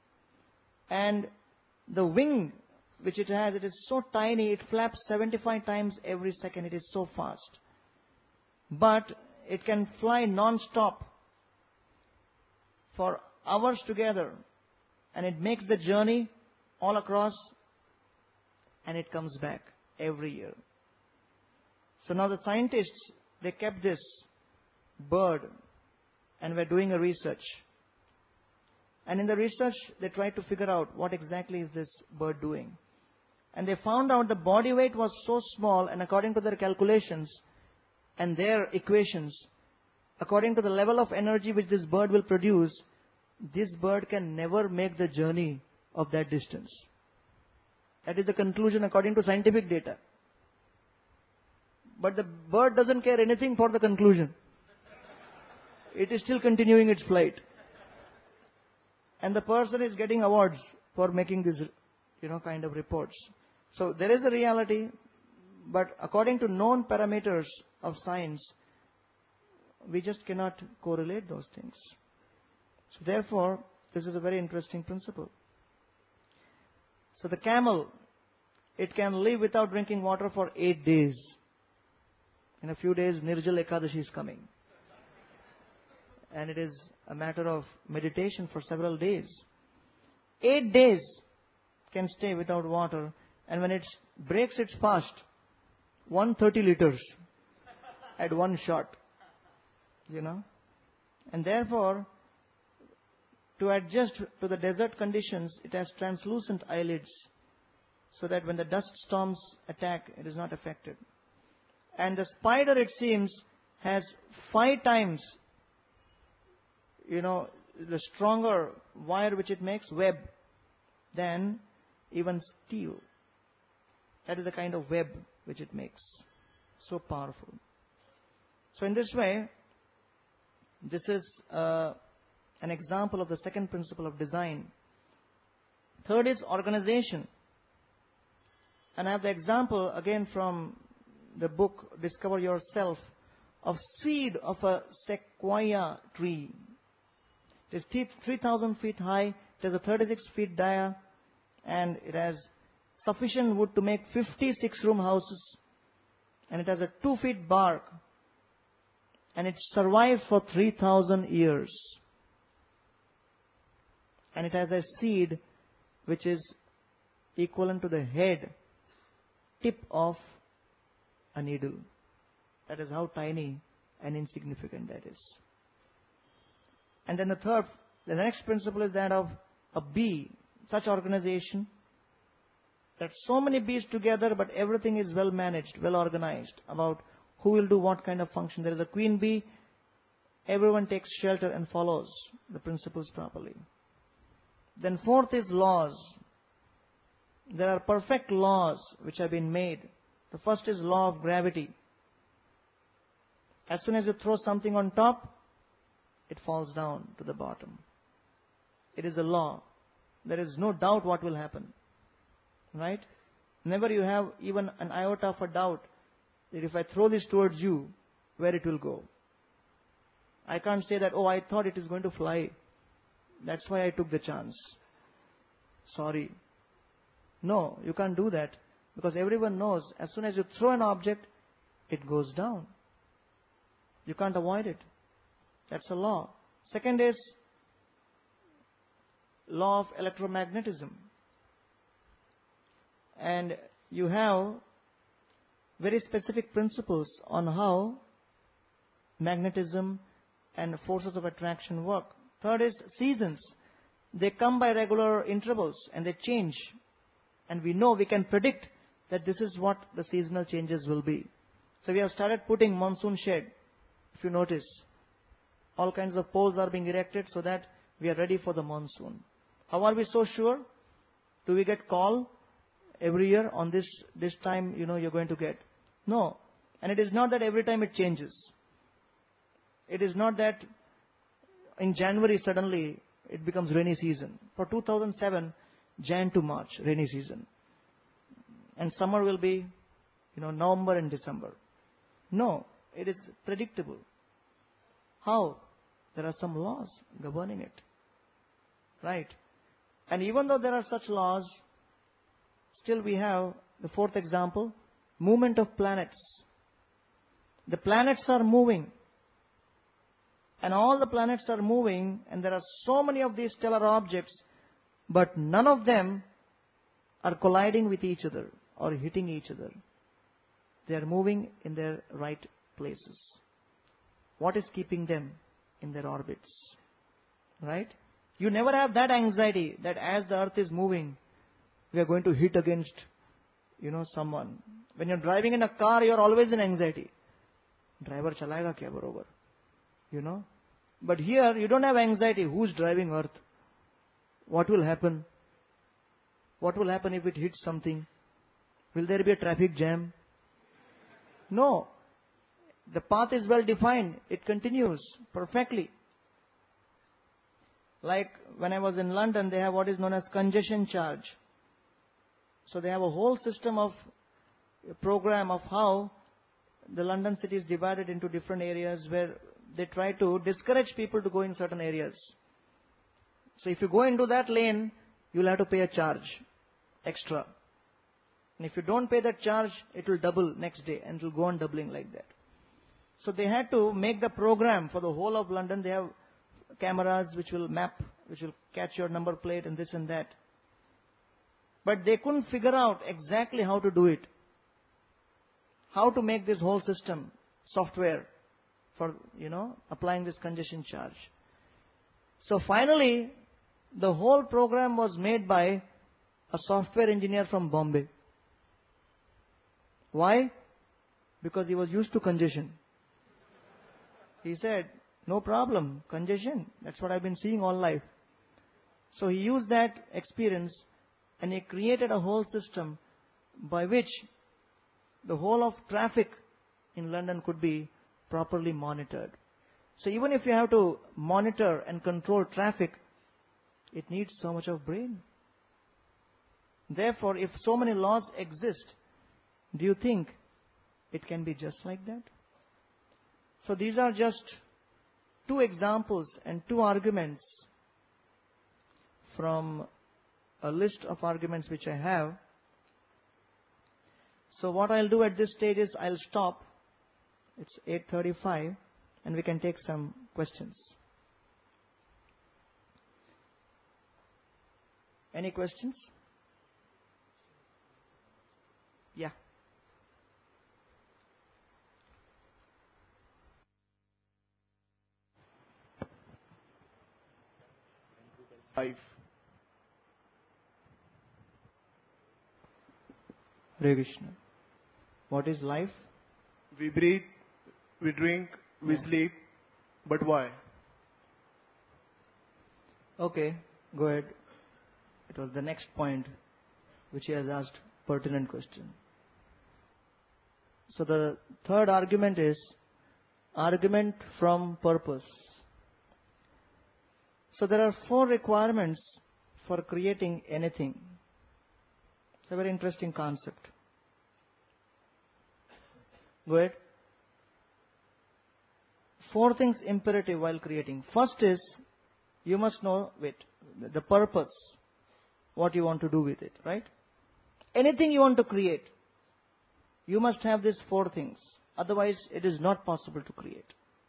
And the wing which it has, it is so tiny, it flaps seventy-five times every second. It is so fast. But it can fly non-stop for hours together. And it makes the journey all across and it comes back every year. So now the scientists, they kept this bird and were doing a research. And in the research, they tried to figure out what exactly is this bird doing. And they found out the body weight was so small, and according to their calculations and their equations, according to the level of energy which this bird will produce, this bird can never make the journey of that distance. That is the conclusion according to scientific data. But the bird doesn't care anything for the conclusion. It is still continuing its flight. And the person is getting awards for making these, you know, kind of reports. So there is a reality, but according to known parameters of science, we just cannot correlate those things. So therefore, this is a very interesting principle. So the camel, it can live without drinking water for eight days. In a few days, Nirjal Ekadashi is coming. And it is a matter of meditation for several days. Eight days can stay without water. And when it breaks its fast, one hundred thirty liters at one shot. You know. And therefore, to adjust to the desert conditions, it has translucent eyelids. So that when the dust storms attack, it is not affected. And the spider, it seems, has five times, you know, the stronger wire which it makes, web, than even steel. That is the kind of web which it makes. So powerful. So in this way, this is uh, an example of the second principle of design. Third is organization. And I have the example again from the book Discover Yourself of seed of a sequoia tree. It is three thousand feet high, it has a thirty-six feet dia, and it has sufficient wood to make fifty-six room houses, and it has a two feet bark, and it survived for three thousand years. And it has a seed which is equivalent to the head tip of a needle. That is how tiny and insignificant that is. And then the third, the next principle is that of a bee, such organization, that so many bees together, but everything is well managed, well organized about who will do what kind of function. There is a queen bee, everyone takes shelter and follows the principles properly. Then fourth is laws. There are perfect laws which have been made. The first is law of gravity. As soon as you throw something on top, it falls down to the bottom. It is a law. There is no doubt what will happen. Right? Never you have even an iota of a doubt that if I throw this towards you, where it will go. I can't say that, oh, I thought it is going to fly. That's why I took the chance. Sorry. No, you can't do that. Because everyone knows, as soon as you throw an object, it goes down. You can't avoid it. That's a law. Second is law of electromagnetism. And you have very specific principles on how magnetism and forces of attraction work. Third is seasons. They come by regular intervals and they change. And we know, we can predict that this is what the seasonal changes will be. So we have started putting monsoon shade. If you notice, all kinds of poles are being erected so that we are ready for the monsoon. How are we so sure? Do we get call every year on this, this time, you know, you're going to get? No. And it is not that every time it changes. It is not that in January suddenly it becomes rainy season. For two thousand seven, Jan to March, rainy season. And summer will be, you know, November and December. No, it is predictable. How? There are some laws governing it. Right? And even though there are such laws, still we have the fourth example, movement of planets. The planets are moving. And all the planets are moving, and there are so many of these stellar objects, but none of them are colliding with each other or hitting each other. They are moving in their right places. What is keeping them in their orbits? Right? You never have that anxiety that as the earth is moving, we are going to hit against, you know, someone. When you're driving in a car, you're always in anxiety. Driver chalayega kya barobar? You know. But here, you don't have anxiety. Who's driving Earth? What will happen? What will happen if it hits something? Will there be a traffic jam? No. The path is well defined. It continues perfectly. Like when I was in London, they have what is known as congestion charge. So they have a whole system of a program of how the London city is divided into different areas where they try to discourage people to go in certain areas. So if you go into that lane, you'll have to pay a charge extra. And if you don't pay that charge, it will double next day and it will go on doubling like that. So they had to make the program for the whole of London. They have cameras which will map, which will catch your number plate and this and that. But they couldn't figure out exactly how to do it. How to make this whole system, software, for, you know, applying this congestion charge. So finally, the whole program was made by a software engineer from Bombay. Why? Because he was used to congestion. He said, no problem, congestion, that's what I've been seeing all life. So he used that experience and he created a whole system by which the whole of traffic in London could be properly monitored. So even if you have to monitor and control traffic, it needs so much of brain. Therefore, if so many laws exist, do you think it can be just like that? So these are just two examples and two arguments from a list of arguments which I have. So what I'll do at this stage is I'll stop. It's eight thirty-five and we can take some questions. Any questions? Yeah. Life. Hare Krishna. What is life? We breathe, we drink, we Yeah. sleep, but why? Okay, go ahead. It was the next point which he has asked pertinent question. So the third argument is argument from purpose. So there are four requirements for creating anything. It's a very interesting concept. Go ahead. Four things imperative while creating. First is, you must know wait, the purpose, what you want to do with it, right? Anything you want to create, you must have these four things. Otherwise, it is not possible to create.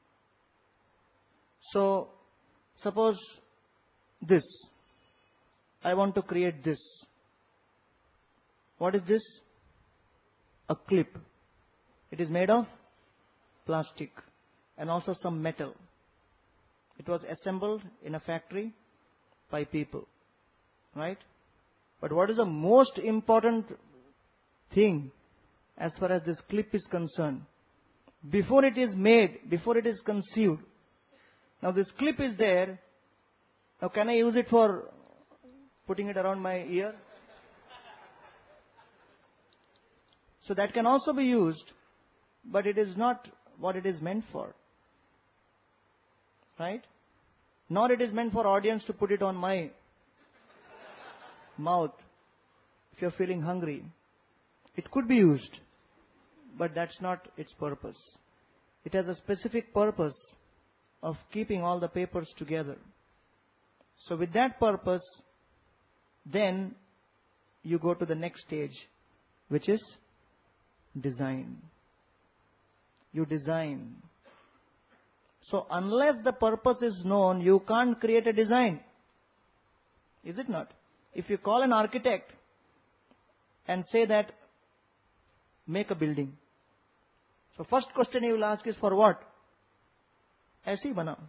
So, suppose this. I want to create this. What is this? A clip. It is made of plastic and also some metal. It was assembled in a factory by people, right? But what is the most important thing as far as this clip is concerned? Before it is made, before it is conceived, now this clip is there. Now can I use it for putting it around my ear? So that can also be used, but it is not what it is meant for. Right? Nor it is meant for audience to put it on my mouth if you're feeling hungry. It could be used, but that's not its purpose. It has a specific purpose of keeping all the papers together. So with that purpose, then you go to the next stage, which is design. You design. So unless the purpose is known, you can't create a design. Is it not? If you call an architect and say that, make a building. So first question he will ask is for what? ऐसे ही बनाओ.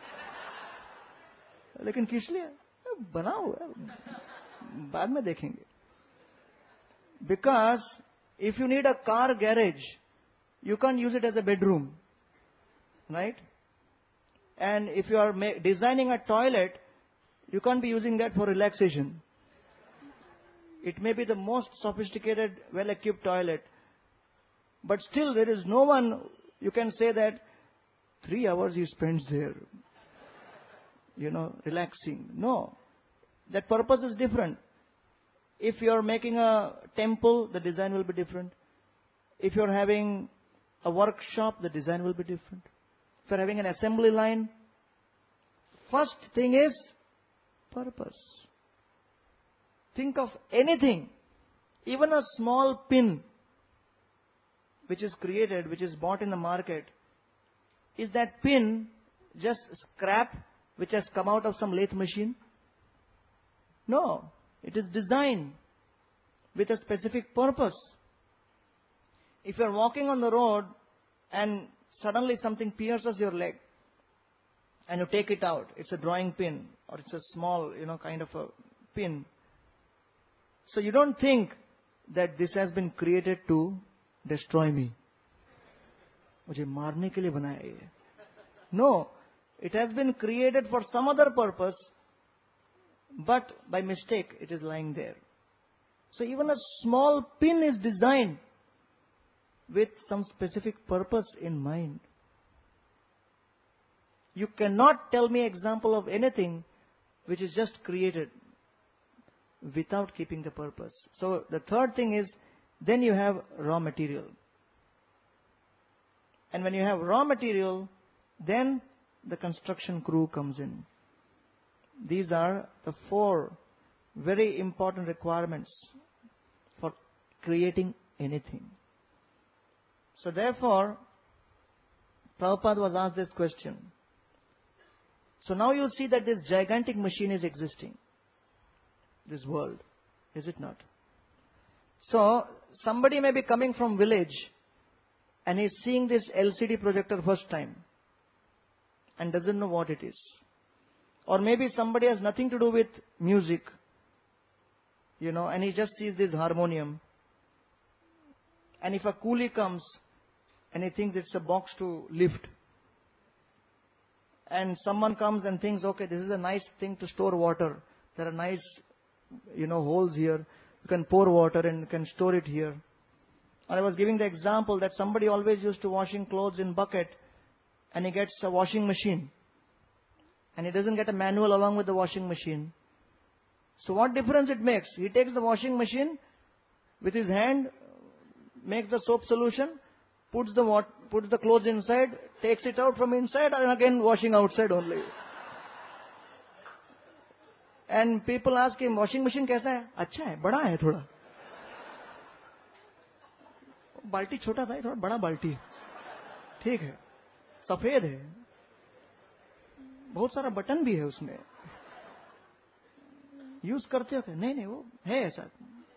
लेकिन किस लिए? बनाओ. बाद में देखेंगे. Because if you need a car garage, you can't use it as a bedroom. Right? And if you are ma- designing a toilet, you can't be using that for relaxation. It may be the most sophisticated, well-equipped toilet. But still, there is no one you can say that three hours he spends there, you know, relaxing. No. That purpose is different. If you are making a temple, the design will be different. If you are having a workshop, the design will be different. If you are having an assembly line, first thing is purpose. Think of anything, even a small pin which is created, which is bought in the market. Is that pin just scrap which has come out of some lathe machine? No, it is designed with a specific purpose. If you are walking on the road and suddenly something pierces your leg and you take it out, it's a drawing pin or it's a small, you know, kind of a pin. So you don't think that this has been created to destroy me. मुझे मारने के लिए बनाया ये. No, it has been created for some other purpose, but by mistake it is lying there. So even a small pin is designed with some specific purpose in mind. You cannot tell me example of anything which is just created without keeping the purpose. So the third thing is, then you have raw material. And when you have raw material, then the construction crew comes in. These are the four very important requirements for creating anything. So therefore, Prabhupada was asked this question. So now you see that this gigantic machine is existing. This world, is it not? So somebody may be coming from village and he's seeing this L C D projector first time and doesn't know what it is. Or maybe somebody has nothing to do with music, you know, and he just sees this harmonium. And if a coolie comes and he thinks it's a box to lift, and someone comes and thinks, okay, this is a nice thing to store water. There are nice, you know, holes here. You can pour water and you can store it here. And I was giving the example that somebody always used to washing clothes in bucket, and he gets a washing machine. And he doesn't get a manual along with the washing machine. So what difference it makes? He takes the washing machine with his hand, makes the soap solution, puts the wat- puts the clothes inside, takes it out from inside, and again washing outside only. And people ask him, washing machine कैसा है? अच्छा है, बड़ा है थोड़ा. बाल्टी छोटा था, थोड़ा बड़ा बाल्टी. ठीक है, सफेद है, बहुत सारा बटन भी है उसमें. यूज करते हो क्या? नहीं नहीं, वो है ऐसा.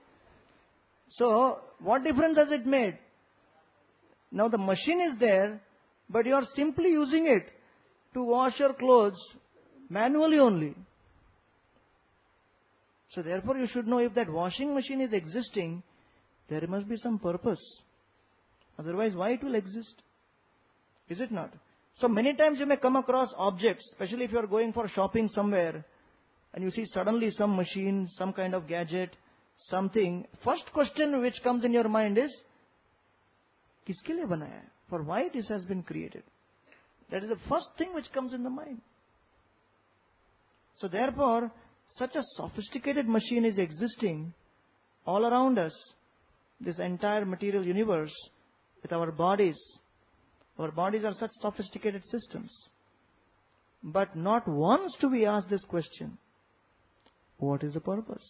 So what difference has it made? Now the machine is there, but you are simply using it to wash your clothes manually only. So therefore you should know, if that washing machine is existing, there must be some purpose. Otherwise, why it will exist? Is it not? So many times you may come across objects, especially if you are going for shopping somewhere, and you see suddenly some machine, some kind of gadget, something. First question which comes in your mind is, किसके लिए बनाया है? For why this has been created? That is the first thing which comes in the mind. So therefore, such a sophisticated machine is existing all around us, this entire material universe, with our bodies. Our bodies are such sophisticated systems. But not once do we ask this question, what is the purpose?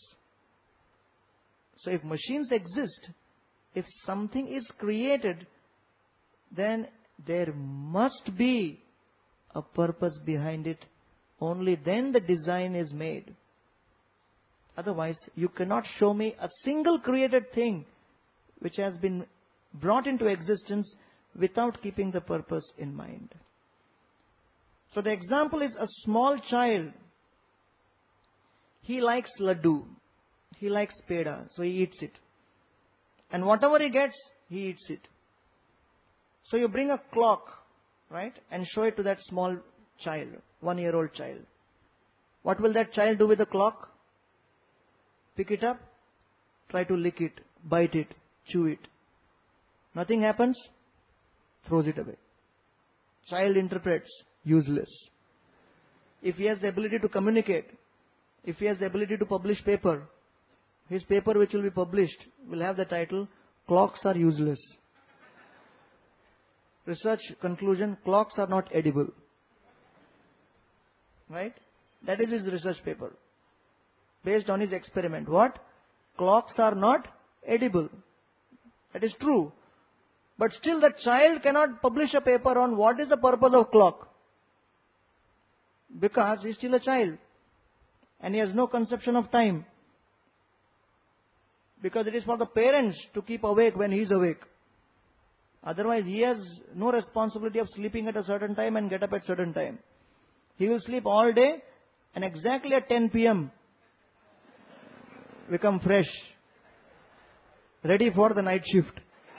So if machines exist, if something is created, then there must be a purpose behind it. Only then the design is made. Otherwise, you cannot show me a single created thing which has been brought into existence without keeping the purpose in mind. So the example is a small child. He likes laddu. He likes peda, so he eats it. And whatever he gets, he eats it. So you bring a clock, right, and show it to that small child, one-year-old child. What will that child do with the clock? Pick it up, try to lick it, bite it, chew it. Nothing happens, throws it away. Child interprets, useless. If he has the ability to communicate, if he has the ability to publish paper, his paper which will be published will have the title, Clocks Are Useless. Research conclusion, clocks are not edible. Right? That is his research paper. Based on his experiment. What? Clocks are not edible. That is true. But still the child cannot publish a paper on what is the purpose of clock. Because he is still a child. And he has no conception of time. Because it is for the parents to keep awake when he is awake. Otherwise he has no responsibility of sleeping at a certain time and get up at a certain time. He will sleep all day and exactly at ten p.m. become fresh. Ready for the night shift.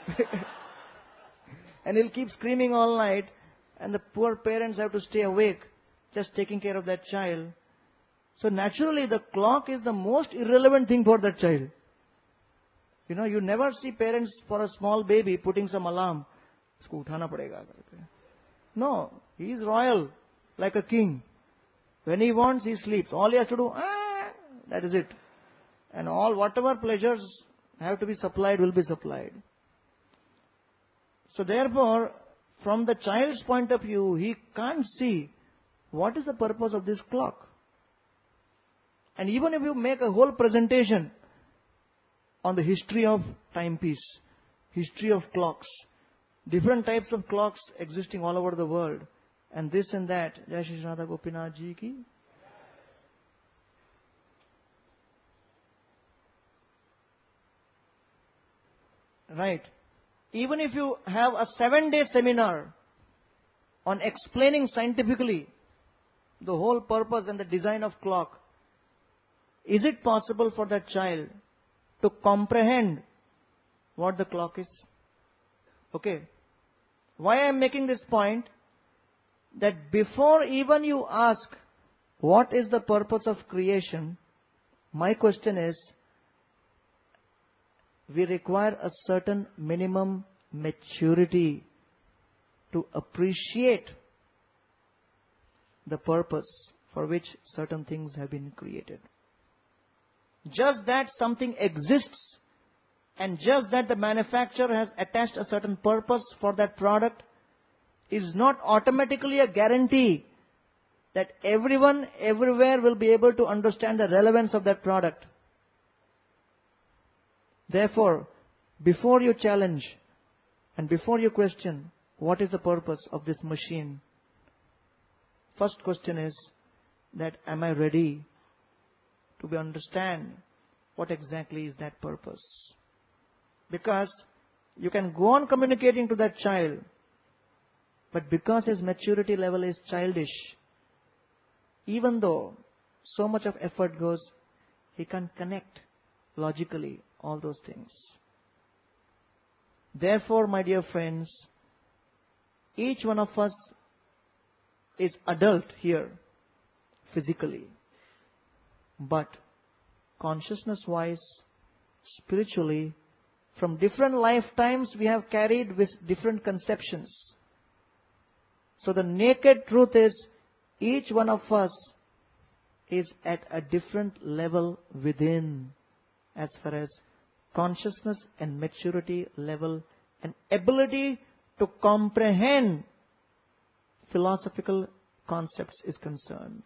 And he'll keep screaming all night and the poor parents have to stay awake just taking care of that child. So naturally the clock is the most irrelevant thing for that child. You know, you never see parents for a small baby putting some alarm. Usko uthana padega. No, he is royal, like a king. When he wants, he sleeps. All he has to do, ah, that is it. And all whatever pleasures have to be supplied will be supplied. So therefore, from the child's point of view, he can't see what is the purpose of this clock. And even if you make a whole presentation on the history of timepiece, history of clocks, different types of clocks existing all over the world, and this and that, Jai Shri Radha Gopinath Ji ki. Right. Even if you have a seven-day seminar on explaining scientifically the whole purpose and the design of clock, is it possible for that child to comprehend what the clock is? Okay. Why I am making this point? That before even you ask what is the purpose of creation, my question is, we require a certain minimum maturity to appreciate the purpose for which certain things have been created. Just that something exists and just that the manufacturer has attached a certain purpose for that product is not automatically a guarantee that everyone everywhere will be able to understand the relevance of that product. Therefore, before you challenge and before you question what is the purpose of this machine, first question is that am I ready to understand what exactly is that purpose? Because you can go on communicating to that child, but because his maturity level is childish, even though so much of effort goes, he can't connect logically all those things. Therefore, my dear friends, each one of us is adult here, physically. But consciousness-wise, spiritually, from different lifetimes we have carried with different conceptions. So the naked truth is, each one of us is at a different level within, as far as consciousness and maturity level and ability to comprehend philosophical concepts is concerned.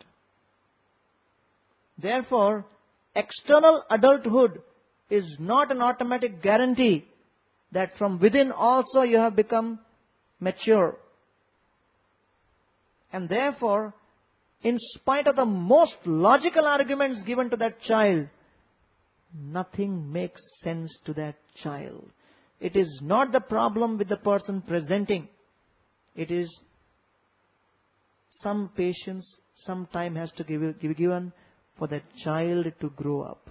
Therefore, external adulthood is not an automatic guarantee that from within also you have become mature. And therefore, in spite of the most logical arguments given to that child, nothing makes sense to that child. It is not the problem with the person presenting. It is some patience, some time has to be given for that child to grow up.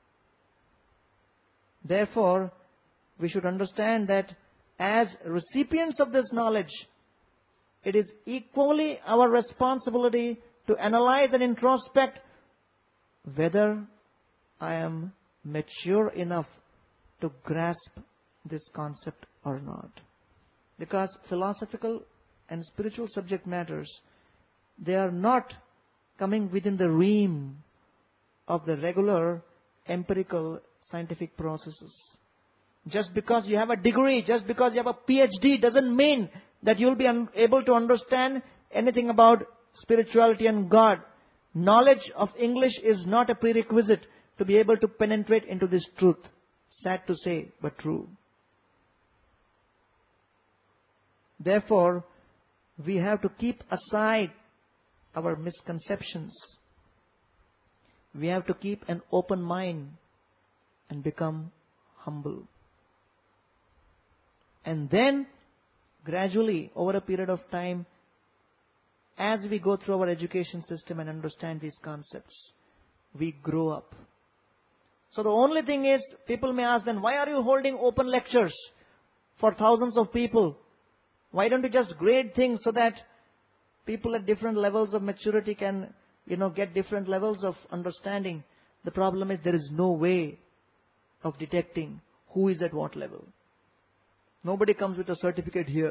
Therefore, we should understand that as recipients of this knowledge, it is equally our responsibility to analyze and introspect whether I am mature enough to grasp this concept or not. Because philosophical and spiritual subject matters, they are not coming within the realm of the regular empirical scientific processes. Just because you have a degree, just because you have a PhD doesn't mean that you'll be un- able to understand anything about spirituality and God. Knowledge of English is not a prerequisite to be able to penetrate into this truth. Sad to say, but true. Therefore, we have to keep aside our misconceptions. We have to keep an open mind and become humble. And then, gradually, over a period of time, as we go through our education system and understand these concepts, we grow up. So the only thing is, people may ask then, why are you holding open lectures for thousands of people? Why don't you just grade things so that people at different levels of maturity can, you know, get different levels of understanding? The problem is there is no way of detecting who is at what level. Nobody comes with a certificate here.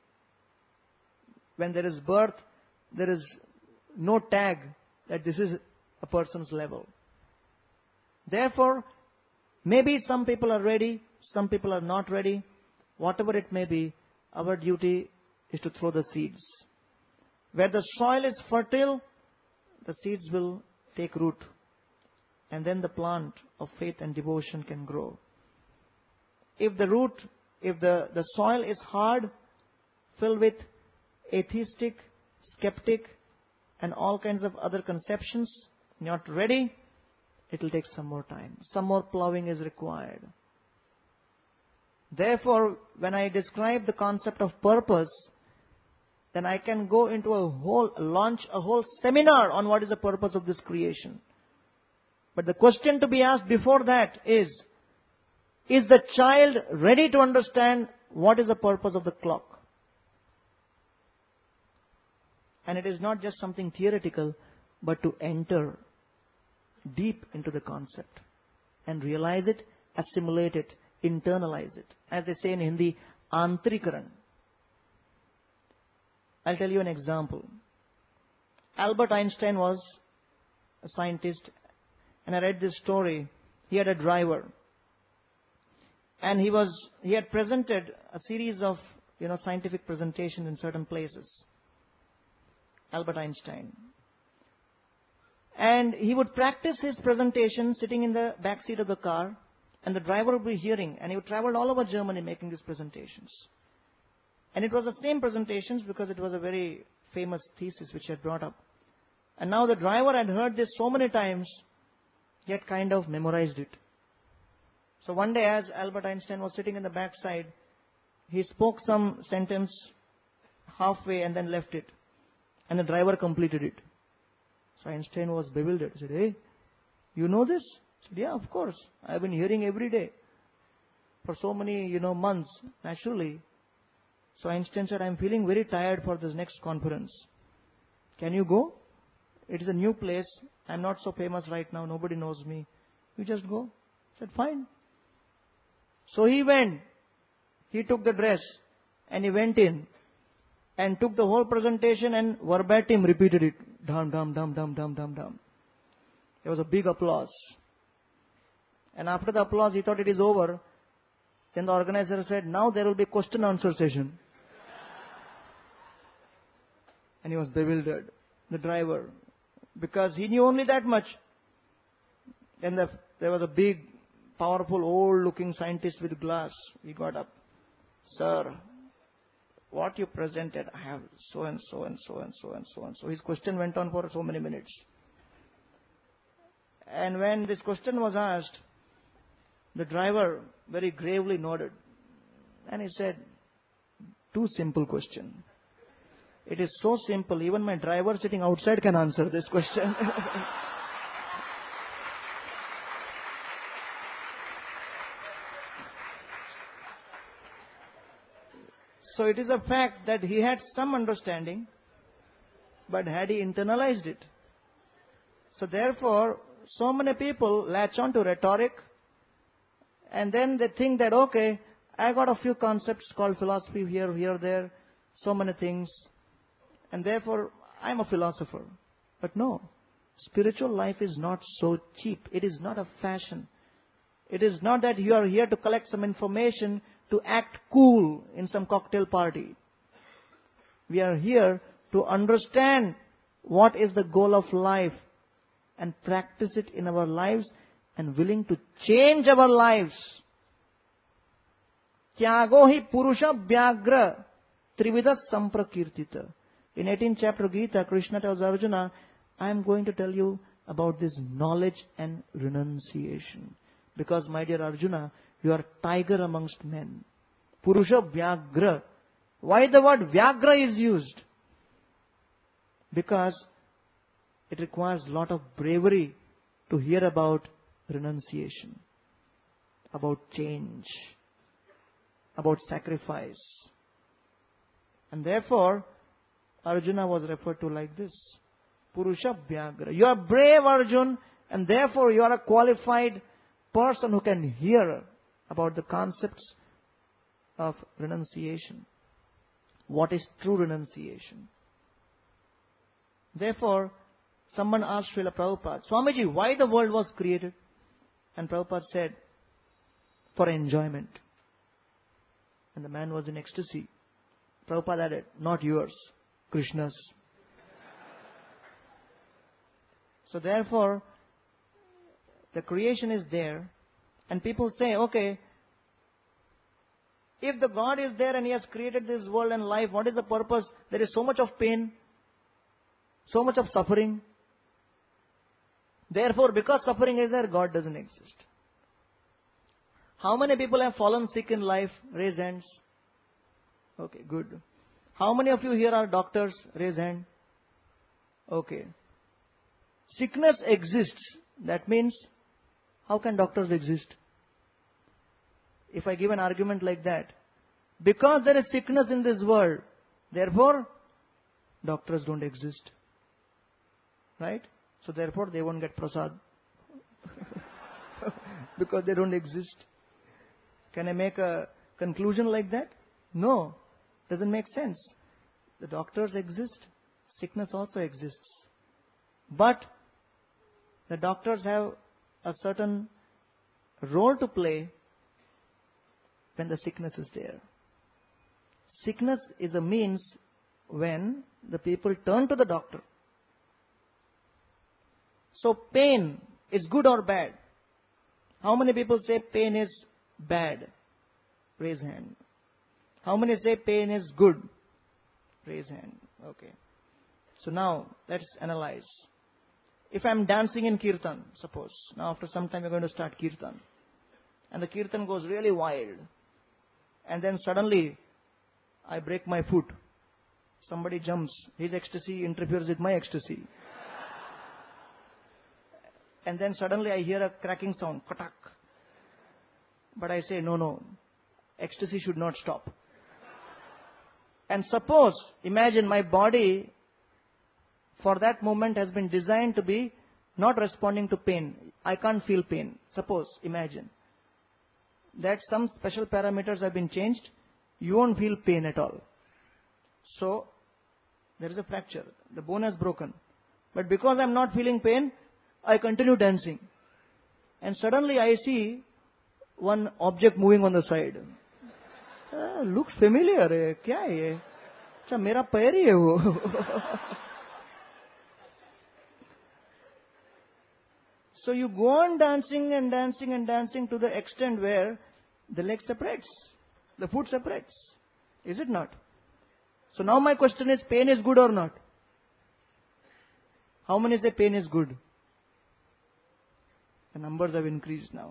When there is birth, there is no tag that this is a person's level. Therefore, maybe some people are ready, some people are not ready. Whatever it may be, our duty is to throw the seeds. Where the soil is fertile, the seeds will take root. And then the plant of faith and devotion can grow. If the root, if the, the soil is hard, filled with atheistic, skeptic, and all kinds of other conceptions, not ready, it will take some more time. Some more plowing is required. Therefore, when I describe the concept of purpose, then I can go into a whole, launch a whole seminar on what is the purpose of this creation. But the question to be asked before that is, is the child ready to understand what is the purpose of the clock? And it is not just something theoretical, but to enter deep into the concept and realize it, assimilate it, internalize it. As they say in Hindi, antrikaran. I'll tell you an example. Albert Einstein was a scientist, and I read this story. He had a driver, and he was he had presented a series of you know scientific presentations in certain places. Albert Einstein. And he would practice his presentation sitting in the back seat of the car, and the driver would be hearing, and he would travel all over Germany making these presentations. And it was the same presentations because it was a very famous thesis which he had brought up. And now the driver had heard this so many times, he had kind of memorized it. So one day, as Albert Einstein was sitting in the back side, he spoke some sentence halfway and then left it. And the driver completed it. So Einstein was bewildered. He said, hey, you know this? He said, yeah, of course. I've been hearing every day for so many, you know, months, naturally. So Einstein said, I'm feeling very tired for this next conference. Can you go? It is a new place. I'm not so famous right now. Nobody knows me. You just go. I said, fine. So he went. He took the dress and he went in and took the whole presentation and verbatim repeated it. Dum, dum, dum, dum, dum, dum, dum. There was a big applause. And after the applause, he thought it is over. Then the organizer said, now there will be question answer session. And he was bewildered, the driver, because he knew only that much. Then the, there was a big, powerful, old-looking scientist with glass. He got up. Sir, what you presented, I have so and so and so and so and so and so. His question went on for so many minutes. And when this question was asked, the driver very gravely nodded. And he said, too simple question. It is so simple, even my driver sitting outside can answer this question. So it is a fact that he had some understanding, but had he internalized it? So therefore, so many people latch on to rhetoric, and then they think that, okay, I got a few concepts called philosophy here, here, there, so many things, and therefore I'm a philosopher. But no, spiritual life is not so cheap. It is not a fashion. It is not that you are here to collect some information to act cool in some cocktail party. We are here to understand what is the goal of life and practice it in our lives and willing to change our lives. Tyago hi purusha vyagra trivida samprakirtita. In eighteenth chapter Gita, Krishna tells Arjuna, I am going to tell you about this knowledge and renunciation. Because, my dear Arjuna, you are tiger amongst men. Purusha vyagra. Why the word vyagra is used? Because it requires a lot of bravery to hear about renunciation, about change, about sacrifice. And therefore, Arjuna was referred to like this. Purusha vyagra. You are brave, Arjun, and therefore you are a qualified person who can hear about the concepts of renunciation. What is true renunciation? Therefore, someone asked Srila Prabhupada, Swamiji, why the world was created? And Prabhupada said, for enjoyment. And the man was in ecstasy. Prabhupada added, not yours, Krishna's. So therefore, the creation is there, and people say, okay, if the God is there and He has created this world and life, what is the purpose? There is so much of pain, so much of suffering. Therefore, because suffering is there, God doesn't exist. How many people have fallen sick in life? Raise hands. Okay, good. How many of you here are doctors? Raise hand. Okay. Sickness exists. That means, how can doctors exist? If I give an argument like that, because there is sickness in this world, therefore, doctors don't exist. Right? So therefore, they won't get prasad. Because they don't exist. Can I make a conclusion like that? No. Doesn't make sense. The doctors exist. Sickness also exists. But the doctors have a certain role to play when the sickness is there. Sickness is a means when the people turn to the doctor. So pain is good or bad? How many people say pain is bad? Raise hand. How many say pain is good? Raise hand. Okay. So now, let's analyze. If I'm dancing in kirtan, suppose, now after some time we're going to start kirtan, and the kirtan goes really wild, and then suddenly I break my foot, somebody jumps, his ecstasy interferes with my ecstasy, and then suddenly I hear a cracking sound, katak, but I say, no, no, ecstasy should not stop. And suppose, imagine my body for that moment has been designed to be not responding to pain. I can't feel pain. Suppose, imagine that some special parameters have been changed. You won't feel pain at all. So, there is a fracture. The bone has broken. But because I'm not feeling pain, I continue dancing. And suddenly I see one object moving on the side. Uh, looks familiar. है क्या है ये? अच्छा मेरा पैर ही है वो. So you go on dancing and dancing and dancing to the extent where the leg separates, the foot separates. Is it not? So now my question is, pain is good or not? How many say pain is good? The numbers have increased now.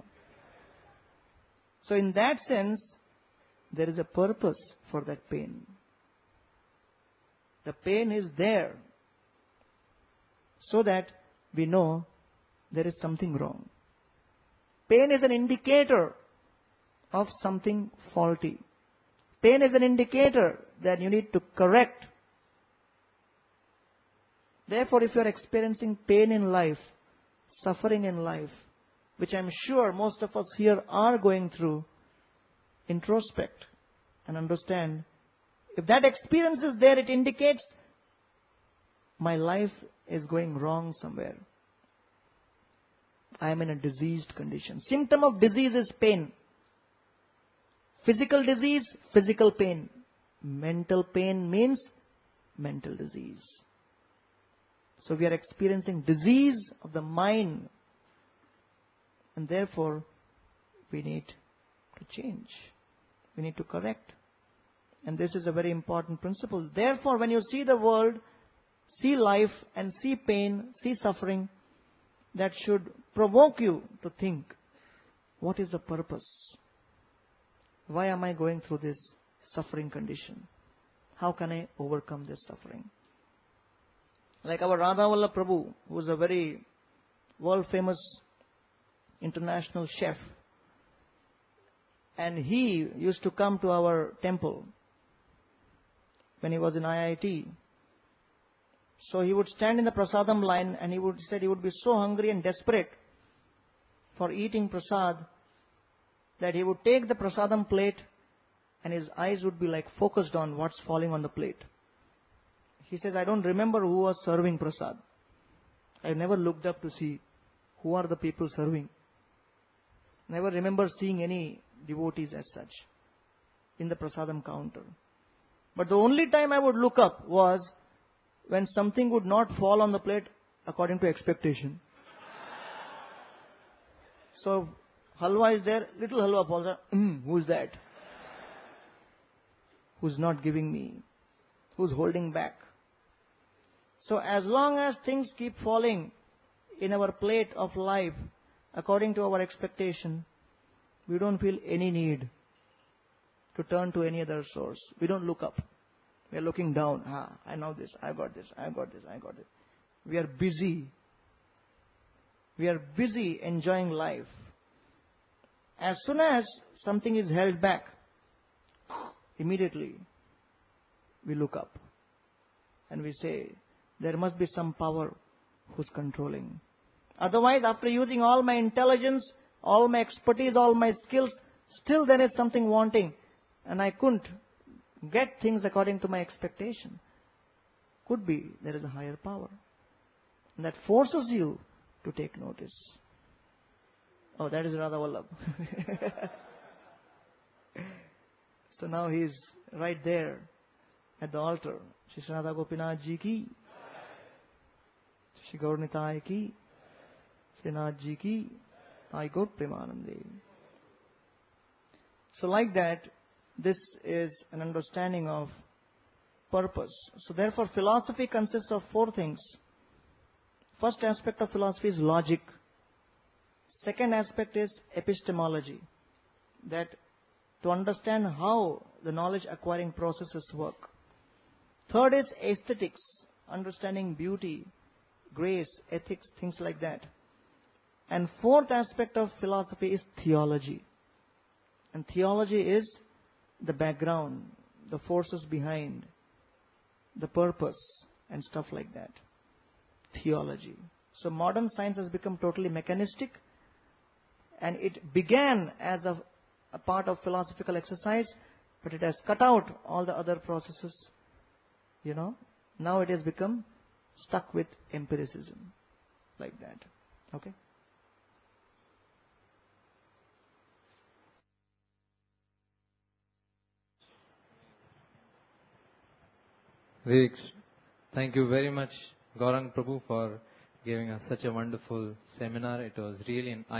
So in that sense, there is a purpose for that pain. The pain is there so that we know there is something wrong. Pain is an indicator of something faulty. pain is an indicator that you need to correct. Therefore, if you are experiencing pain in life, suffering in life, which I'm sure most of us here are going through, introspect and understand. If that experience is there, it indicates my life is going wrong somewhere. I am in a diseased condition. Symptom of disease is pain. Physical disease, physical pain. Mental pain means mental disease. So we are experiencing disease of the mind. And therefore, we need to change. We need to correct. And this is a very important principle. Therefore, when you see the world, see life and see pain, see suffering, that should provoke you to think, what is the purpose? Why am I going through this suffering condition? How can I overcome this suffering? Like our Radha Vallabh Prabhu, who is a very world famous international chef. And he used to come to our temple when he was in I I T. So he would stand in the prasadam line and he would said he would be so hungry and desperate for eating prasad that he would take the prasadam plate and his eyes would be like focused on what's falling on the plate. He says, I don't remember who was serving prasad. I never looked up to see who are the people serving. Never remember seeing any devotees as such in the prasadam counter. But the only time I would look up was when something would not fall on the plate according to expectation. So, halwa is there, little halwa falls out. Mm, who's that? Who's not giving me? Who's holding back? So, as long as things keep falling in our plate of life according to our expectation, we don't feel any need to turn to any other source. We don't look up. We are looking down. Ah, I know this, I got this, I got this, I got it. We are busy. We are busy enjoying life. As soon as something is held back, immediately we look up and we say, there must be some power who's controlling. Otherwise, after using all my intelligence, all my expertise, all my skills, still there is something wanting and I couldn't get things according to my expectation. Could be there is a higher power. And that forces you to take notice. Oh, that is Radha Vallabh. So now he is right there at the altar. Shri Radha Gopinath Ji ki, Shri Gaur Nitai ki, Shri Nath Ji ki, I Gaur Premanande. So like that, this is an understanding of purpose. So therefore, philosophy consists of four things. First aspect of philosophy is logic. Second aspect is epistemology. That to understand how the knowledge acquiring processes work. Third is aesthetics. Understanding beauty, grace, ethics, things like that. And fourth aspect of philosophy is theology. And theology is the background, the forces behind, the purpose, and stuff like that. Theology. So modern science has become totally mechanistic, and it began as a, a part of philosophical exercise, but it has cut out all the other processes, you know. Now it has become stuck with empiricism, like that. Okay? Vivek, thank you very much, Gaurang Prabhu, for giving us such a wonderful seminar. It was really an